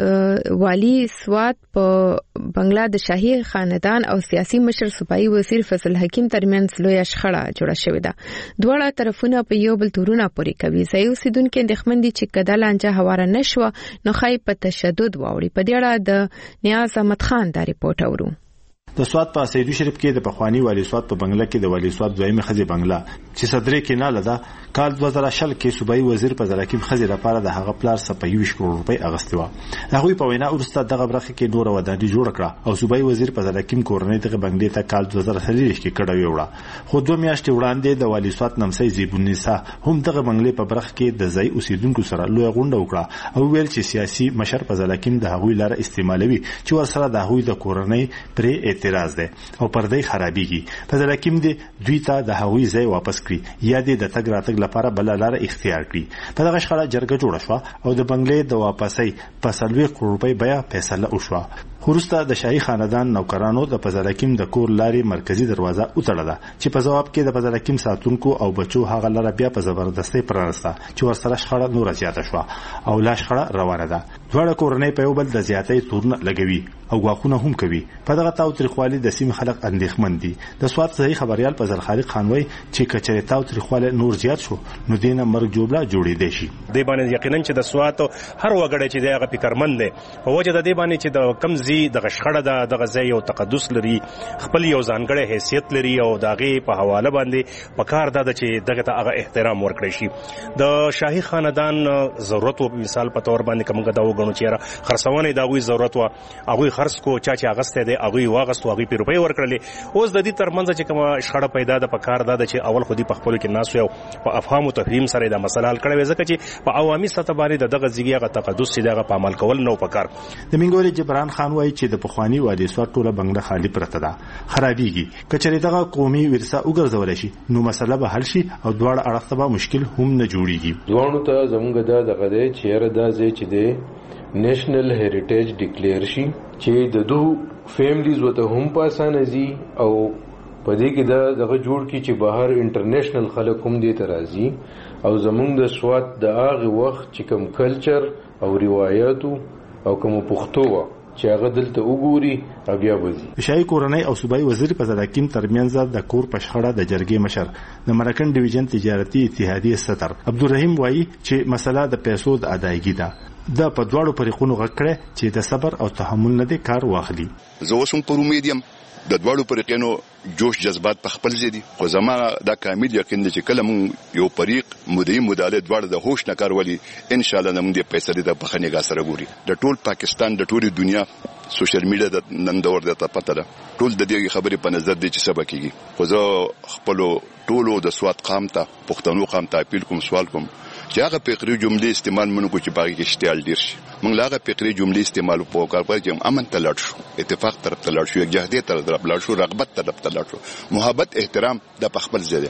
والی سوات په بنگلا د شاهي خاندان او سیاسي مشر صوبایي وزیر فضل حکیم ترمنځ لوی شخړه جوړه شوې ده. دواړه طرفونه په یو بل تورونه پورې کوي. ځای اوسیدونکو اندېښمن دي چې کله لانجه هواره نشوه نو خای په تشدد واوړي. په دې اړه د نیاز احمد خان دا ریپورت اورو. د سوات په سید شریف کې د پخوانی والی سوات په بنگلا کې د والی سوات دویمه خزي بنگلا چې صدرې کې نه لده کال دوه زره شل کې صوبایي وزیر په ځلکیم خزي لپاره د هغه پلار سپایوي کروڑ روپۍ اغستې و. هغه په وینا ورسته دغه برخه کې نور ودانۍ جوړ کړه او صوبایي وزیر په ځلکیم کورنۍ دغه بنگلې ته کال دوه زره څلور کې کډه ویوړه. خو دوه میاشتې وړاندې د والی سوات نمسي زیبونیسا هم دغه بنگلې په برخه کې د ځای اوسیدونکو سره لوی غونډه وکړه او ویل چې سیاسي مشر په ځلکیم د هغوی لاره استعمالوي چې ورسره د هغوی د کورنۍ پرې اعتراض ده او پردې خرابېږي. په ځلکیم دې دوی ته د هغوی ځای واپس کړي یا دې د تګ راتګ لپاره بل لاره اختیار کړي. په دغه شخړه جرګه جوړه شوه او د بنگلې د واپسۍ په څلوېښت کروڑ روپۍ بیه فیصله وشوه. وروسته د شاهي خاندان نوکرانو د پزلکیم د کور لارې مرکزی دروازه وتړله چې په جواب کې د پزلکیم ساتونکو او بچو هغه لاره بیا په زبردستۍ پرانسته چې ورسره شخړه نور زیاته شوه او لا شخړه روانه ده. دواړه کورنۍ په یو بل د زیاتۍ تورونه لګوي او غواخونه هم کوي. په دغه تاوتریخوالي د سیمې خلک اندېښمن دي. د سوات ځای خبريال په زرخالق خان وای چې کچره تاوتریخواله نور زیات شو نو دینه مرګ جوړه جوړې دي شي. د باندې یقینا چې د سوات هر وګړی چې دغه فکرمند دی په وجه د دې باندې چې د کمزي د غشخړه د دغه ځای او تقدس لري، خپل یو ځانګړی حیثیت لري او دغه په حواله باندې په کار ده چې دغه ته هغه احترام ورکړي شي. د شاهي خاندان ضرورت او مثال په تور باندې کومه دا وګڼو چې خرڅونه دا وی ضرورت وا هغه خرڅ کو چا چې اغسته دی هغه واغستو هغه په روپۍ ورکړلې. اوس د دې ترمنځ چې کومه شخړه پیدا ده په کار ده چې اول خودي په خپل کې ناس یو په افهام او تفهیم سره د مسله حل کړي ځکه چې په عوامي سطح باندې دغه ځګیغه تقدس چې دغه په عمل کول نو پکار. د منګوري جبران خان وایي چې د پخوانی وادي سوات ټوله بنگله خالی پرته ده، خرابېږي. کچري دغه قومي ورثه وګرځول شي نو مسله به حل شي او دواړه اړخ ته مشکل هم نه جوړيږي. دوانو ته زمونږ د دغه دی چې را د ځای چې دی نېشنل هریټیج ډیکلیئر شي چې د دوه فیملیز وته هم په اسانه زی او په دې کې دا دغه جوړ کی چې بهر انټرنیشنل خلک هم دې ترازی او زمونږ د سوات د هغه وخت چې کوم کلچر او روایتو او کوم پښتو چې هغه دلته وګوري او بیا وځي. شاهي کورنۍ او صوبایي وزیر په ځلکیم ترمنځ د کور پښخړه د جرګې مشر د مرکن ډیویژن تجارتي اتحادیه صدر عبدالرحیم وایي چې مسله د پیسو د ادایګي ده. د په دواړو پریخونو غکړه چې د صبر او تحمل نه دي کار واخلي. زه اوسم پر امیدیم د دواړو پریقینو جوش جذبات په خپل ځدي خو زما دا کامل یقین دی چې کله مونږ یو پریق مدعي مداله دواړه د هوش نه کار ولي ان شاء الله موږ د پیسې د بخنیګا سره ګوري. د ټول پاکستان د ټولي دنیا سوشل میډیا د نن دور د پته ده ټول د دې خبرې په نظر دي چې سبا کیږي. خو زه خپل ټولو د سوات قام ته پښتنو قام ته اپیل کوم سوال کوم چې هغه فقري جملې استعمال مونږ کو چې باغی کې اشتعال ډیر شي. مونږ هغه فقري جملې استعمال په کار پر چې امن ته لاړ شو، اتفاق طرف ته لاړ شو، یکجهتۍ طرف ته لاړ شو، رغبت طرف ته لاړ شو، محبت احترام د خپل ځای.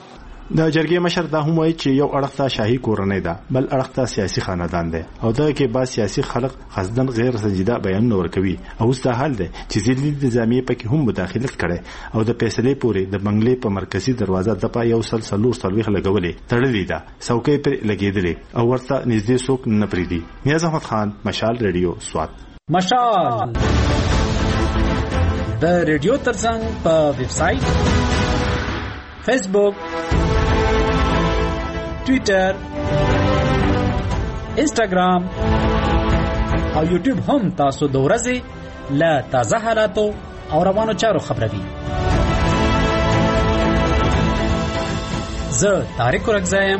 د جرګې مشر دا هم وایي چې یو اړخ ته شاهي کورنۍ ده بل اړخ ته سیاسي خاندان ده او دا کې با سیاسي خلق قصدن غیر سنجیده بیان ورکوي او اوس دا حال ده چې ځینې نظامیه پکې هم مداخلت کړي او د فیصلې پورې د بنگلې په مرکزی دروازه د پا یو سلسلور سلويخ لګولې تړلې ده څوکۍ پر لګېدلې او ورته نږدې څوک نه پریدي. نیاز احمد خان، مشال ریډیو سوات. مشال د ریډیو ترڅنګ په ویب سټ، فیسبوک، ټوئیټر، انسټاګرام او یوټیوب هم تاسو د ورځې له تازه حالاتو او روانو چارو خبروي. زه طارق رګزایم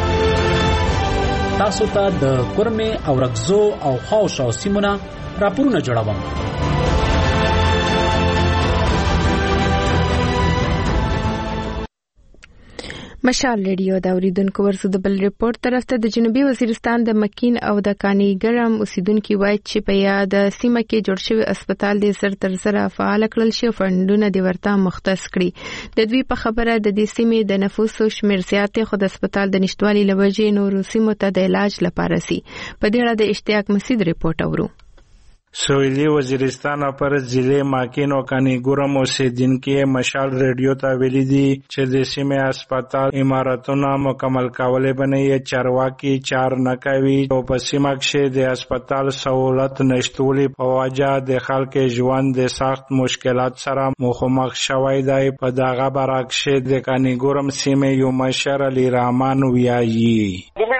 تاسو ته د کورمه او رګزو او خاوش او سیمونه راپورونه جوړوم. مشال ریډیو دا اوریدونکو ورسو د بل ریپورت طرف ته د جنوبي وزیرستان د مکین او د کانیګرام اوسیدونکو وایي چې په یاد سیمه کې جوړ شوی اسپیټال د سر تر سره فعال کړل شي او فندونه د ورته مختص کړي. د دوی په خبره د دې سیمې د نفوسو شمیر زیاتې خو د اسپیټال د نشټوالي لوجې نورو سیمو ته د علاج لپاره سي. په دې اړه د اشتیاق مسعود ریپورت اورو. سویلی وزیرستان پر ضلع ماکین او کانیګورم اوسیدونکو مشال ریډیو ته ویلي دي چې د سیمې هسپتال عمارتونه مکمل کولې بنې چارواکي چار نه کوي او په سیمه کې د هسپتال سہولت نشټولې په وجه د خلکو ژوند د سخت مشکلات سره مخامخ شوی دی. په دغه برعکس د کانیګورم سیمې یو مشر علی رحمان ویایي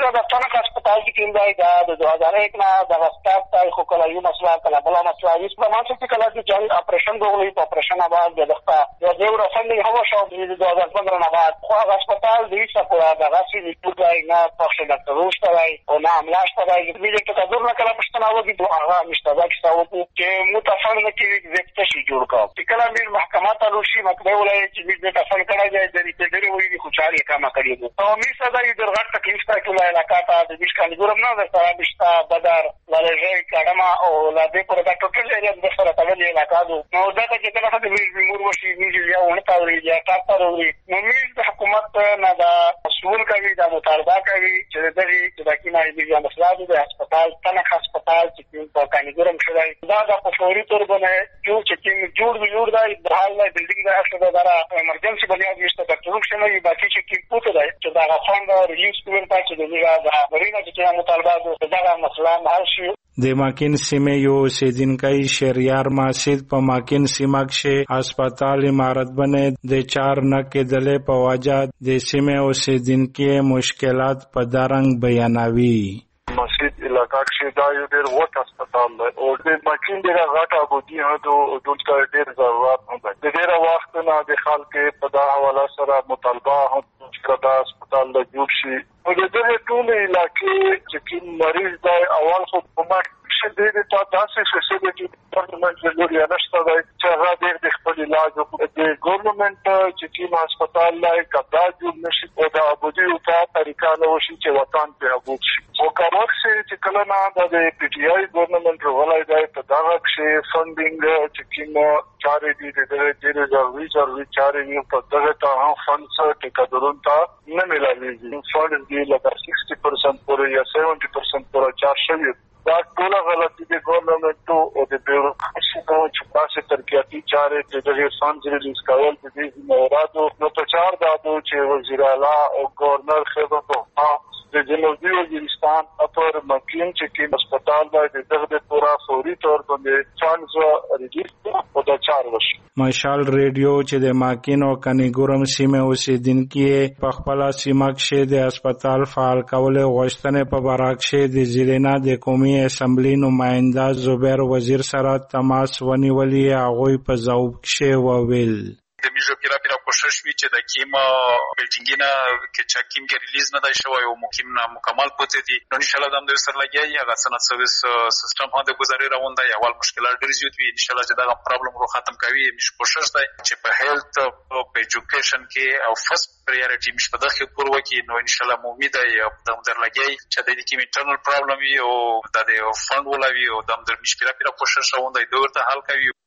अस्पताल की टीम जाएगा दो हजार एक ना दस्तार तारीख को कल यू मसला कल बला मसला इस प्रमाण से कल की जारी ऑपरेशन दो गई ऑपरेशन आबाद दस्ता जो देव रफन नहीं हो शो दो हजार पंद्रह आबाद ख्वाब अस्पताल दी सपुरा दगासी निकल जाएगा पक्ष डॉक्टर रोज तराई और ना अमलाश तराई मुझे तो कदर ना कला पछताना होगी दो आगा मुस्तफा की सावको के मुतफर में की व्यक्ति से जुड़ का कला मिल महकमा तालुशी मकबे वाले की भी तफल करा जाए जरी पे देरी हुई खुचारी काम करिए तो मी सदा इधर घाट तकलीफ का कुला इलाका था کانګورم نه د سرابشتا بدر ولې کډما او لا دې پر دا ټوټل ایریا د سره تړلې علاقه دو نو دا چې کله د مور وشي نیږي یا ونه تاوري یا تاسو وري نو می د حکومت نه دا مسؤل کوي دا مطالبه کوي چې دغه چې د کیمای د مسلادو د هسپتال تنه هسپتال چې په کانګورم شوی دا د فوري تور باندې جو چې کیم جوړ جوړ دا د حال نه بلډینګ دا اخته دا ایمرجنسي بنیاد نشته د ټول شنو باقي چې کی پوتو دا چې دا غفان دا ریلیز کوي پاتې د میرا دا ورینه چې مطالبه دا مسله حل شي. د ماکین سیمه یو اوسیدونکو شهریار ماسید په ماکین سیمه کې هسپتال عمارت باندې د چار نه کېدلې په وجه د سیمه اوسیدونکو مشکلات په دارنګ بیانوي. مسجد علاقہ کې دا یو ډېر وټ هسپتال دی او د ماکین ډېر غټه ابودي هدو دلته ډېر ضرورت هم دی. د ډېر وخت نه د خلکو په دا حواله سره مطالبه هم چې دا هسپتال د جوړ شي او د دې ټول علاقې چې کوم مریض دی اول خو په ماکین کې د تا داسې فیسیلیټي ډپارټمنټ ضروري نشته دی چې هغه د خپل علاج د ګورنمنت چې کوم هسپتال لای کدا جوړ نشي او د ابودي او په طریقه نو شي چې وطن په ابود شي او کاروک چې چې کله نه د پی ټی آی ګورنمنت ولای دی په دا کې فندینګ چې کوم چارې دي د دې ضروري ضروري چارې په دغه ته هم فند څخه ټکرون ته نه ملایږي. فند دی لکه شصت پرسنټ پورې یا سبعین پرسنټ پورې چار شوی دا ټول غلطي د ګورنمنت او د بیوروکراسي په چپاسه ترقیاتي چارې د دغه فند ریلیز کول د دې مورادو نو په چار دادو چې وزیر اعلی او گورنر خبر په د جنوبي وزیرستان اپر مکین چې کې هسپتال د دغه پورا فوري تور باندې فانز ریلیز او د چار وش. مشال ریډیو چې د ماکین او کانیګورم سیمه اوسیدونکو په خپل سیمه کې د هسپتال فعال کول غوښتنې په برعکس د ضلع د قومي اسمبلی نماینده زبیر وزیر سره تماس ونیولې هغه په ځواب کې وویل. د میجو پیرا پیرا کوشش وی چې د کیم بلډینګ نه کې چې کیم کې ریلیز نه دی شوی او مکیم نه مکمل پوتې دي نو ان شاء الله د هم سره لګي هغه سنت سرویس سیستم هغه گزارې روان دی اول مشکلات ډېر زیات وي ان شاء الله چې دا پرابلم رو ختم کوي مش کوشش دی چې په هیلث او په ایجوکیشن کې او فرست پریورټی مش په دغه پور وکي نو ان شاء الله مو امید دی د هم در لګي چې د دې کې انټرنل پرابلم وي او د فند ولوي او د هم در مش پیرا پیرا کوشش روان دی دوی ته حل کوي.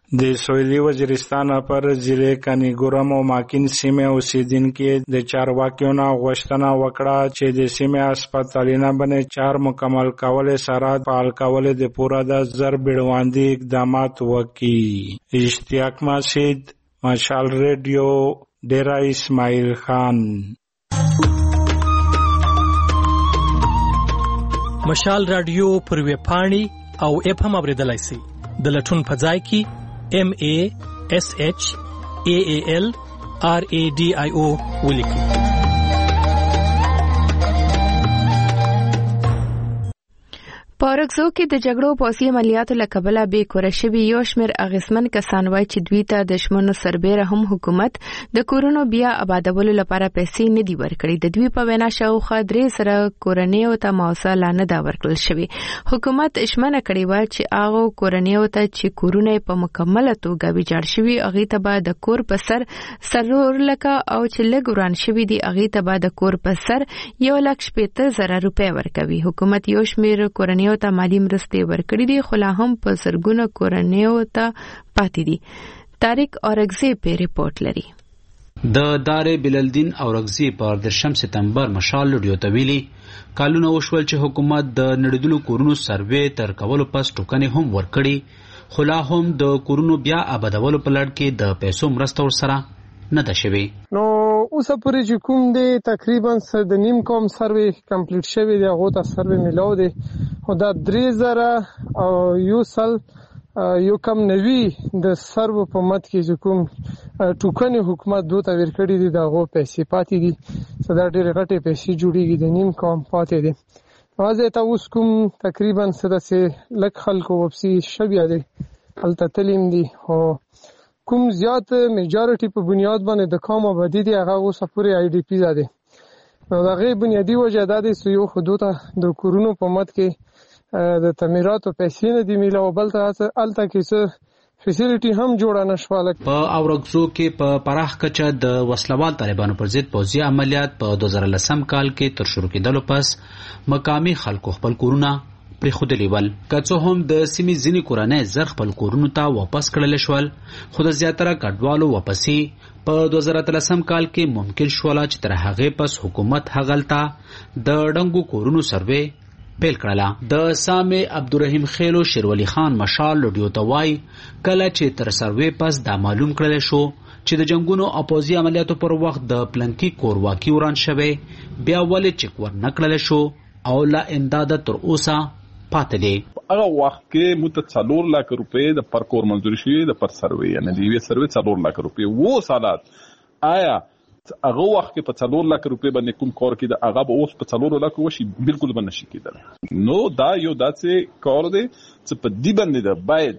د سویلي وزیرستان پر ضلع کانیګورم او ماکین سیمه اوسیدونکو د چارواکیو نه غوښتنه وکړه چې د سیمه هسپتالونه باندې چار مکمل کول سره فعال کول د پوره د زر بیړواندي اقدامات وکړي. اشتیاق مسجد، مشال ریډیو، ډیرا اسماعیل خان. مشال رادیو پر ویب پاڼې او اپ هم اوریدلای شئ. د لټون په ځای کې M A S H A A L R A D I O ولیکئ. په اورکزو کې د جګړو پوځي عملیاتو له کبله بې کوره شوي یو شمېر اغېزمن کسان وایي چې دوی ته د شمنو سربیره هم حکومت د کورونو بیا آبادولو لپاره پیسې نه دي ورکړي. د دوی په وینا شاوخوا درې زره کورنیو ته معاوضه لا نه ده ورکړل شوې. حکومت ژمنه کړې وه چې هغو کورنیو ته چې کورونه په مکمله توګه ویجاړ شوي هغې ته به د کور په سر څلور لکه او چې لږ وران شوي دي هغې ته به د کور په سر یو لک شپېته زره روپۍ ورکوي. حکومت یو شمېر کورنیو ته مالی مرستې ورکړي دي خو لا هم په زرګونه کورنیو ته پاتې دي. طارق اورکزی په ریپورت لري. د دارې بلالدین اورکزی پر درشم سپتمبر مشال رادیو ته ویلي کالونه وشول چې حکومت د نړیدلو کورونو سروې تر کولو پس ټوکنې هم ورکړي خو لا هم د کورونو بیا آبادولو په لړ کې د پیسو مرسته ورسره نه ده شوې. نو اوسه پورې چې کوم دی تقریبا د نیم کوم سروې کمپلیټ شوی دی هغه ته سروې ملاو دی خو دا درې زره او یو سل یو کم نوي د سرو په مت کې چې کوم ټوکنې حکومت دوته ورکړي دي دغه پیسې پاتې دي صدا ډېر غټې پیسې جوړیږي د نیم کوم پاتې دي. واځي ته اوس کوم تقریبا صدا سه لک خلکو وبسي شبیا دي هلته تلیم دي او کوم زیات میجارټي په بنیاد باندې د قوم آبادی دی هغه اوسه پورې آی ډی پی زده. نو دا غي بنیادی وجه ده چې یو حدود د کورونو په مت کې د تعمیراتو پیسې نه دی میله او بل ته الته کې څه فیسیلیټي هم جوړه نشواله. په اورکزو کې په پراخ کچه د وسلوال طالبانو پر ضد پوځي عملیات په دوه زره لسم کال کې تر شروع کېدلو پس مقامي خلکو خپل کورونه پرې خودلی ول. که څه هم د سیمې ځینې کورنۍ زر خپل کورونو ته واپس کړل شول خو د زیاتره کډوالو واپسې په دوه زره اتلسم کال کې ممکن شوله چې تر هغې پس حکومت هغلته د ډنګو کورونو سروې پیل کړله. د سامع عبدالرحیم خیلو شیرولی خان مشال رادیو ته وایي کله چې تر سروې پس دا معلوم کړل شو چې د جنگونو او پوځي عملیاتو پر وخت د پلنکی کور واقع وران شوی بیا ولې چک ور نه کړل شو او لا امداد تر اوسه پاتې دي. هغه وخت کې مت څلور لک روپۍ د پر کور منځوري شوی د پر سروې یعنی د یوې سروې څلور لک روپۍ وو سالات آیا هغه وخت کې په څلور لک روپۍ باندې کوم کار کې د هغه به اوس په څلور لک وشي بالکل باندې شي کېدل. نو دا یو داسې کار دی چې په دې باندې ده باید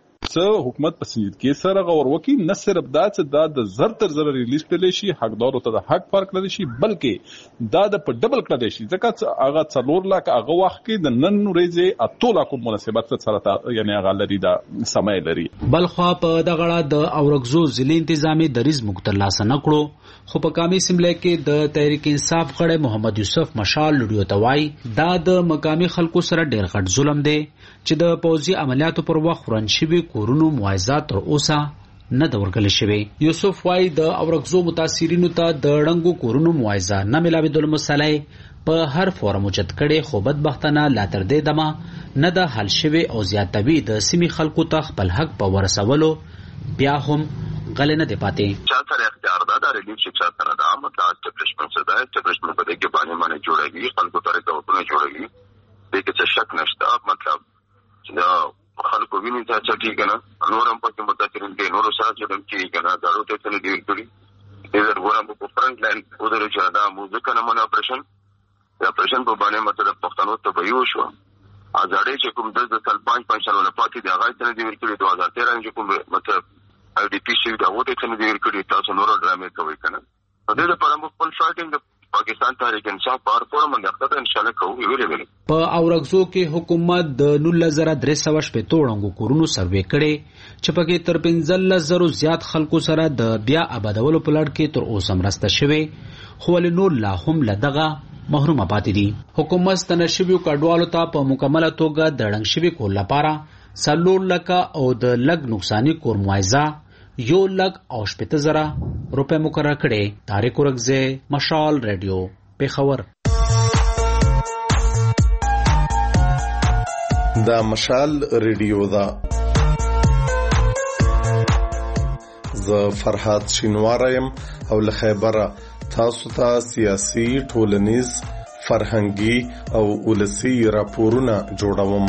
څه حکومت په سنجیدګۍ سره غور وکړي نه صرف دا چې دا د زر تر زر ریلیز کړلی شي حقدارو ته د حق ورکړلی شي بلکې دا د په ډبل کړلی شي ځکه هغه څلور لک هغه وخت کې د نن ورځې اتو لکو مناسبت سره یعنی هغه لري دا سمای لري. بلخوا په دغه د اورکزو ضلع انتظامی دریز موږ ترلاسه نه کړو خو په کامي سیمله کې د تحریک انصاف غړی محمد یوسف مشال رادیو ته وایي دا د مقامي خلکو سره ډېر غټ ظلم دی چې د پوځي عملیاتو پر وخت وران شوي کورونو معاوضه تر اوسه نه ده ورکړل شوې. یوسف وایي د اورکزو متاثرینو ته د ړنګو کورونو معاوضه نه میلاوېدلو مسله په هر فورم اوچت کړې خو بدبختانه لا تر دې دمه نه ده حل شوې او زیاتوي د سیمې خلکو ته خپل حق په ورسولو بیا هم غلې نه دی پاتې. چا سره اختیار ده دا ریلیف چې چا سره ده مطلب اسټبلیشمنټ څه ده اسټبلیشمنټ په دې کې باندې باندې جوړوي خلکو ته رسوتونه جوړوي دې کې څه شک نشته مطلب چې خلکو ویني چې ټیک نه نور هم پکې متاثرین دي نور سره چې دم کې کنه دارو ته څه دی وکړي دې ورغورم په فرنٹ لاین ودر چې دا موزیک نه مون اپریشن دا اپریشن په باندې مطلب پښتنو ته ویو شو ازاړې چې کوم د سال پنځه پنځه سال پاتې دی هغه څه دی وکړي دوه هزار تیرہ کې کوم مطلب آی ډی پی سی دا وته څه دی وکړي تاسو نور ډرامې کوي کنه په دې لپاره موږ خپل فایټینګ پاکستان تحریک انصاف بار فورم باندې ان شاء الله کوو ویلې ویلې. په اورکزو کې حکومت د نولس زره درې سوه شپېته ړنګو کورونو سروې کړې چې پکې تر پنځلس زرو زیات خلکو سره د بیا آبادولو په لړ کې تر اوسه مرسته شوې خو ولې نور لا هم له دغه محرومه پاتې دي. حکومت ستنه شویو کډوالو ته په مکمله توګه د ړنګ شوي کور لپاره څلور لکه او د لږ نقصاني کور معاوضه یو لک او شپېته زره روپۍ مقرر کړې. طارق ورکزی، مشال ریډیو، پېښور. دا مشال ریډیو ده. زه فرحات شینواره یم او له خیبره تاسو ته سیاسي، ټولنیز، فرهنګي او ولسي راپورونه جوړوم.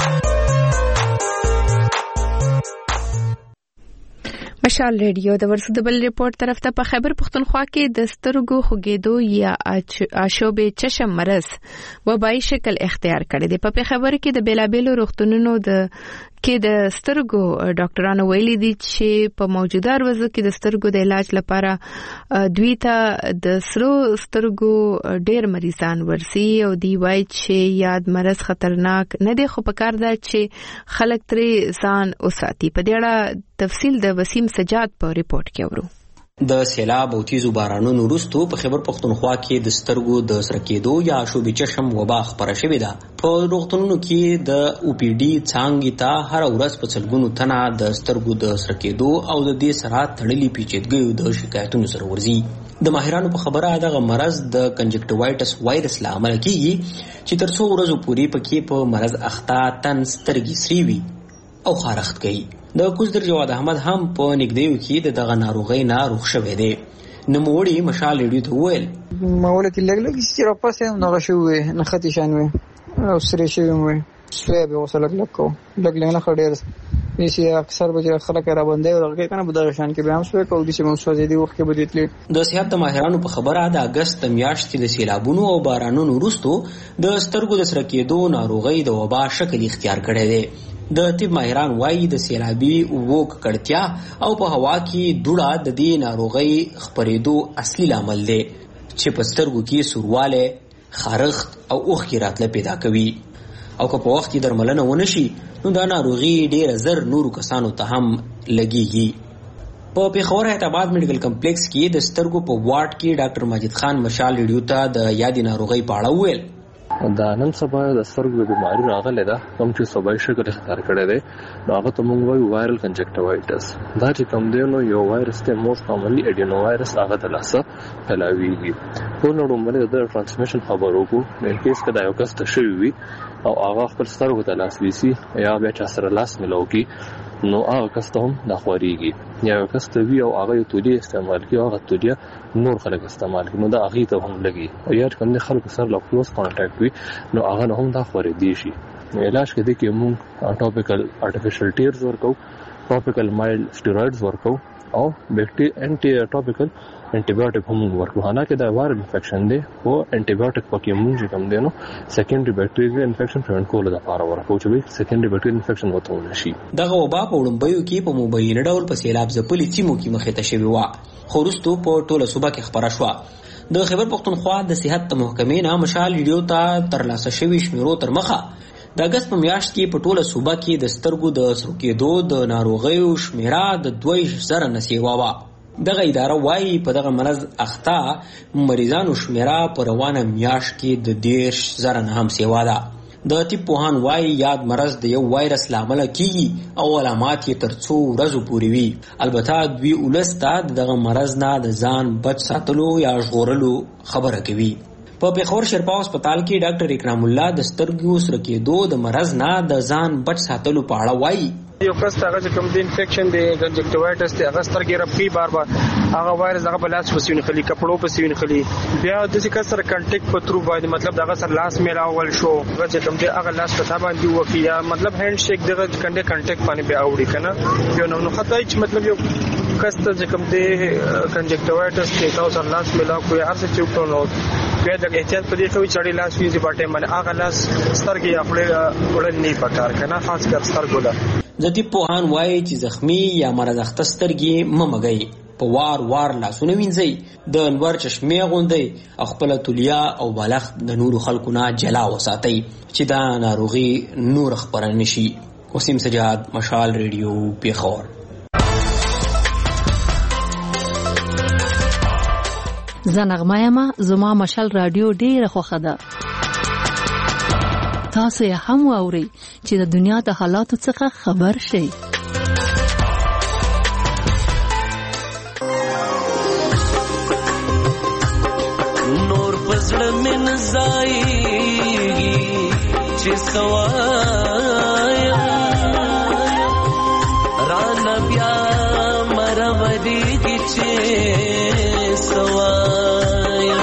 مشال ریډیو د ورسو د بل ریپورت طرف ته په خیبر پختونخوا کې د سترګو خوګېدو یا آشوب چشم مرض وبایي شکل اختیار کړی دی. په خبر کې د بیلابېلو روغتونونو د کې د سترګو ډاکټرانو ویلي دي چې په موجوده وضع کې د سترګو د علاج لپاره دوی ته د سرو سترګو ډېر مریضان ورسي او دی وایي چې یاد مرض خطرناک نه دی، خو پکار ده چې خلک ترې ځان وساتي. په دې اړه تفصیل د وسیم سجاد په ریپورت کې اورو. د سیلاب او تیزو بارانونو وروسته په خیبر پختونخوا کې د سترګو د سره کېدو یا شوبې چشم وبا خپره شوې ده. په روغتونونو کې د او پی ډي څانګې ته هر ورځ په سلګونو تنه د سترګو د سره کېدو او د دې سره تړلې پیچیدګیو د شکایتونو سره ورځي. د ماهرانو په خبره دغه مرض د کنجکټیوایټس وایرس له امله کېږي چې تر څو ورځو پورې پکې په مرض اخته تن سترګې سرې وي او خارښت کوي. د کوزدر جواد احمد هم په نږدېو کې د دغه ناروغۍ نه روغ شوی دی. نوموړي مشال ریډیو ته وویل ما ولې لږ لږ چې راپاسې هم نغه شوی نه خطي شان وي او سرې شوی وي سوی به وسه لږ لږ کو لږ لږ نه خډیر یسي اکثر به خلک را باندې ورغه کنه په دغه شان کې به هم سوی کو دي چې مو سوځي دی وخت کې بدیتلی. د صحت د ماهرانو په خبره د اگست میاشتې د سیلابونو او بارانونو وروسته د سترګو د سره کېدو ناروغۍ د وبا شکل اختیار کړی دی. د طب ماهران وایي د سیلابي اوبو ککړتیا او په هوا کې دوړه د دې ناروغۍ خپرېدو اصلي لامل دی چې په سترګو کې سورواله، خارښت او اوښکې راتله پیدا کوي. او که په وخت کې درملنه ونه شي نو دا ناروغي ډېره زر نورو کسانو ته هم لګېږي. په پېښور حیدرآباد میډیکل کمپلیکس کې د سترګو په واټ کې ډاکټر ماجد خان مشال ریډیو ته د یادې ناروغۍ په اړه وویل. دا نن سبا د سترګو بیماری راغله ده کوم چې صوبایي شکل اختیار کړی دی نو هغه ته موږ وایو وایرل کنجکټیوایټس. دا چې کوم دی نو یو وایرس ته موست کامنلی اډینو وایرس هغه د لاسه پلاویږي. ټول نړۍ باندې د ټرانسمیشن خبرو کو مې کیس کدا یو کس ته شوی وي او هغه خپل سترګو ته لاس ویسي یا بیا چا سره لاس ملو کی نو هغه کس ته هم دا خوريږي. یا یو کس ته وی او هغه یو تولی استعمال کوي هغه تولی نور خلک استعمال کوي نو دا هغه ته هم لګي او یا کوم خلک سره له کلوز کانټاکټ وي نو هغه هم دا خوري دي شي. علاج کې د کې موږ ټاپیکل آرټیفیشل ټیرز ورکو، ټاپیکل مایلډ سټیرویډز ورکو او بیکټی انټي ټاپیکل انټي بایوټیک هم ورکو. حالانکه دا وایرل انفیکشن دی او انټي بایوټیک پکې موږ کوم دی نو سیکنډري بیکټیریال انفیکشن پرېونټ کولو لپاره ورکو چې سیکنډري بیکټیریال انفیکشن وته ونشي. دغه وبا په وړاندې کې په موبایل ډول په سیلاب ځپلې سیمو کې مخې ته شوی و خو وروسته په ټوله صوبه کې خبره شوه. د خیبر پختونخوا د صحت محکمې نه مشال ریډیو ته ترلاسه شوی شمیرو تر مخه د اگست په میاشت کې په ټوله صوبه کې د سترګو د سرو کېدو د ناروغیو شمیره د دوه زره نه سیوا وه. دغه اداره وایي په دغه مرض اخته مریضانو شمیره په روانه میاشت کې د دېرش زره نه هم سیوا ده. د طب پوهان وایي یاد مرض د یو وایرس له امله کېږي او علامات یې تر څو ورځو پورې وي. البته دوی ولس ته دغه مرض نه د ځان بچ ساتلو یا ژغورلو خبره کوي. په پېښور شرپا هسپتال کې ډاکټر اکرام الله د سترګو سره کېدو د مرض نه د ځان بچ ساتلو په اړه وایي. یو کس هغه چې کوم د انفیکشن دی کنجکټیوایټس دی هغه سترګې رپي بار بار هغه وایرس هغه بلاس پسوین خلی کپړو پسوین خلی بیا د څه کس سره کنټیکټ په ترو باندې مطلب دغه سره لاس میلاول شو چې کوم دی هغه لاس په باندې وکي یا مطلب هاند شیک دغه کنده کنټیکټ باندې بیا اوړي کنه یو نو خدای چې مطلب یو کس ته کوم دی کنجکټیوایټس دی تاسو لاس میلاو کوی هر څه چې نو بیا د احتیاط په دې کوي چې لاس ویزي پټه باندې هغه لاس سترګې خپل وړل نه پکار کنه خاص کر سترګو له ځدی پوهان وایي چې زخمی یا مرض اخته سترګې ممګي په وار وار لاسونه وینځي د انور چشمه غوندي خپل تولیا او بالغ د نورو خلکو نه جلا وساتي چې دا ناروغي نور خبر نشي. وسیم سجاد، مشال ریډیو، پېښور. زنغمایما زما مشال رادیو ډیره خوخه ده. تاسو یې هم واورئ چې د دنیا د حالاتو څخه خبر شئ. نور پزړه من زایږي چې سوایا ران بیا مرودیږي چې سوایا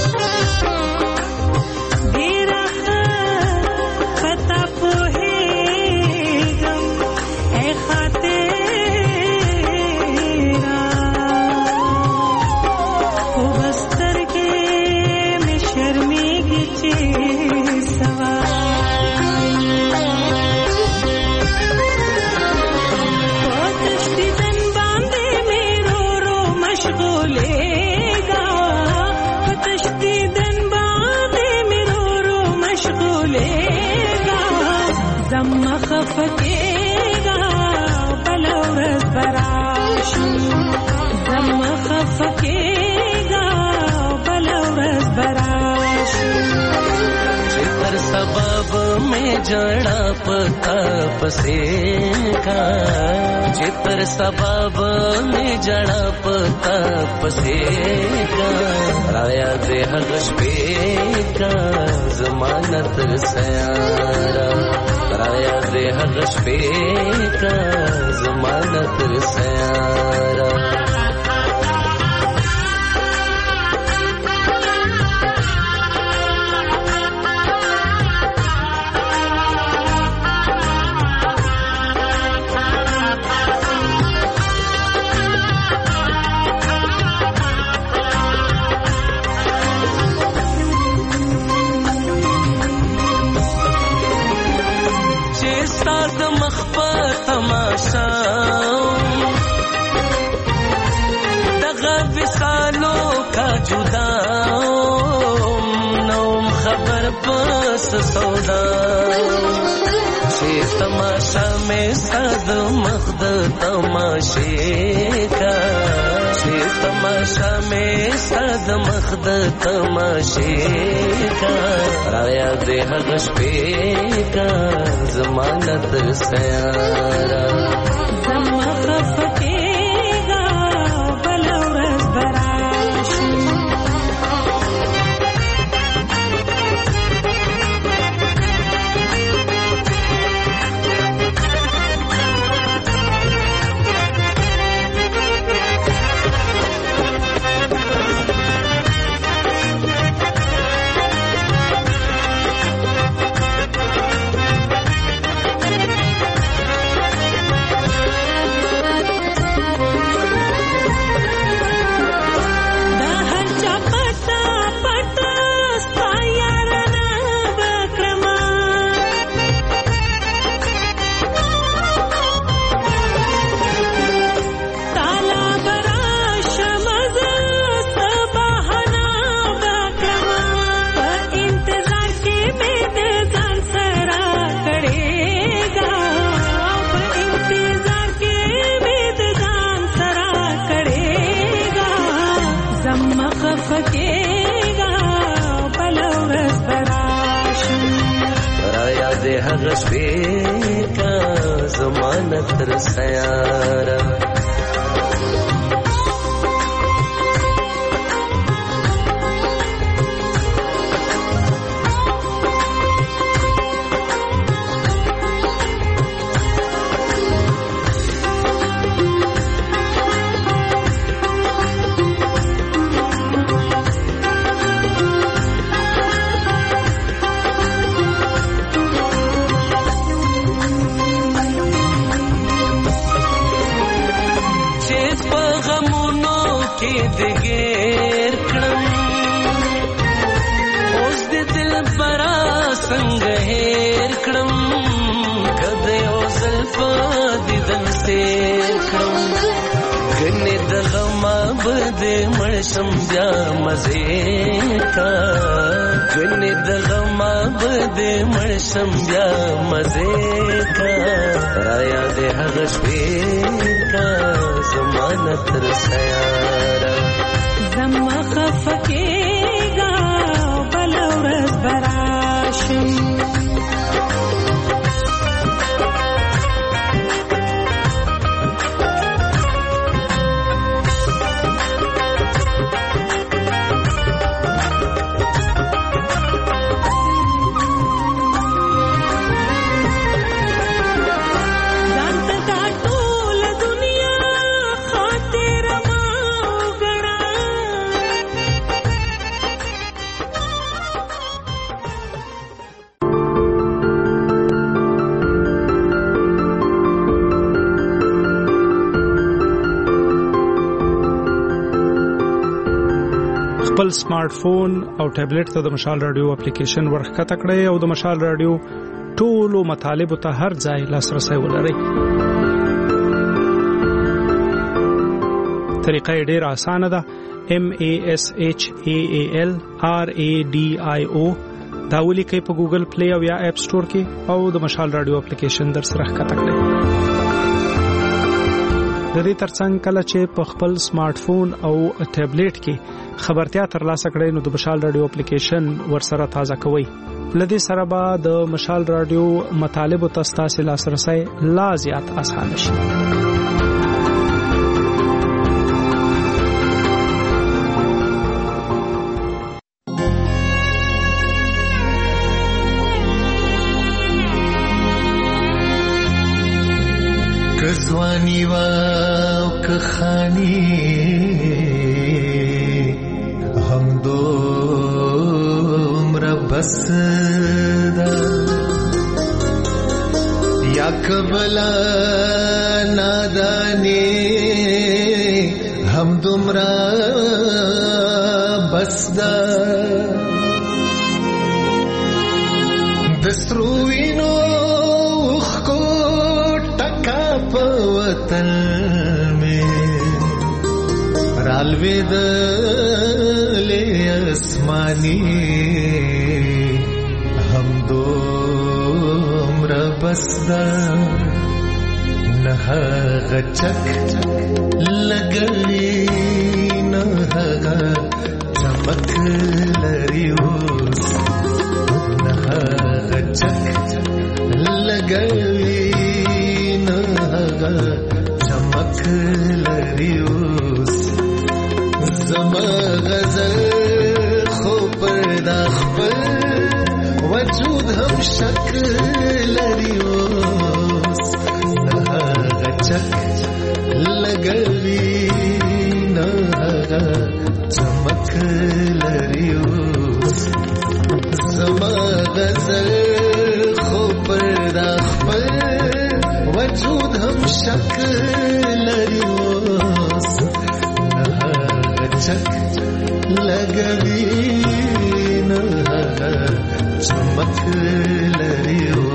ډیره پتا پوهېږم ای خاطره خو بستر کې مې شرمېږي چې خفکیگا بلا ورځ براشي زم خفکیگا بلا ورځ براشي چې تر سبب مې جړا پتا پسې کا چې تر سبب مې جړا پتا پسې کا رایا دې هغه شپې کا ضمانت سیارا رایا دې هغه شپې کا ضمانت سیارا دغه وسالو کا جدا نوم خبر پس سودا چې تماشا مې صد مخد تماشې کا چې تماشا مې صد مخد تماشې کا رایا دې هغه شپې کا ضمانت سیارا زما خفکیگا بلا ورځ براشي هغه شپې کا ضمانت سیارا دګیر کړم اوس دې دل برا څنګه هېر کړم کده یو زلفا دیدن سیر کړم ګنې د غما بد مړشم بیا مزې کا ګنې د غما بد مړشم بیا مزې کا رایا دې هغه شپې کا ضمانت سیارا زما خفکیگا بلا ورځ براشي خپل سمارټ فون او ټابلیټ ته د مشال رادیو اپلیکیشن ورخکته کړئ او د مشال رادیو ټولو مطالب ته هر ځای لاسرسي ولرئ. طریقه ډېر اسانه ده. M A S H A A L R A D I O دا ولیکئ په ګوګل پلی او یا اپ سٹور کې او د مشال رادیو اپلیکیشن در سره ښکته کړئ. د دې ترڅنګ کله چې په خپل سمارټ فون او ټابلیټ کې خبرتیا ترلاسه کړئ نو د مشال رادیو اپلیکیشن ورسره تازه کوئ. لدې سره به د مشال رادیو مطالب او تاسو لاسرسي لا زیات اسانه شي. کزوانی و کخانی هم دو عمر بس دا یا کبلا نادانی هم دمرا بس دا دسروینو خو وطن میں رالوے دلے اسمانی ہم دو عمر بسدا نہ غچک لگلی نہ چمک لریوس نہ غچک لگلی چمک لریوس زما غزل خو پردا خپل وجود هم شک لریوس نه غچک لګوي نه چمک لریوس زما غزل خو پردا خپل وجود هم شک لریوس نه غچک لګوي نه چمک لریوس.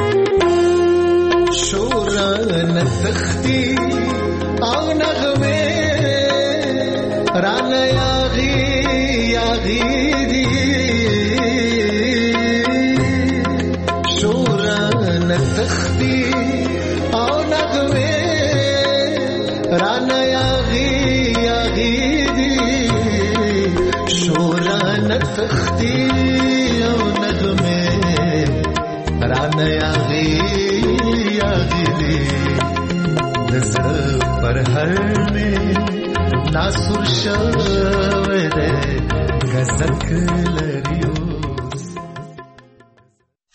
تختی او نغمه رانه یاغي یاغي نظر پر هر میں ناسور شوه ده غزک لري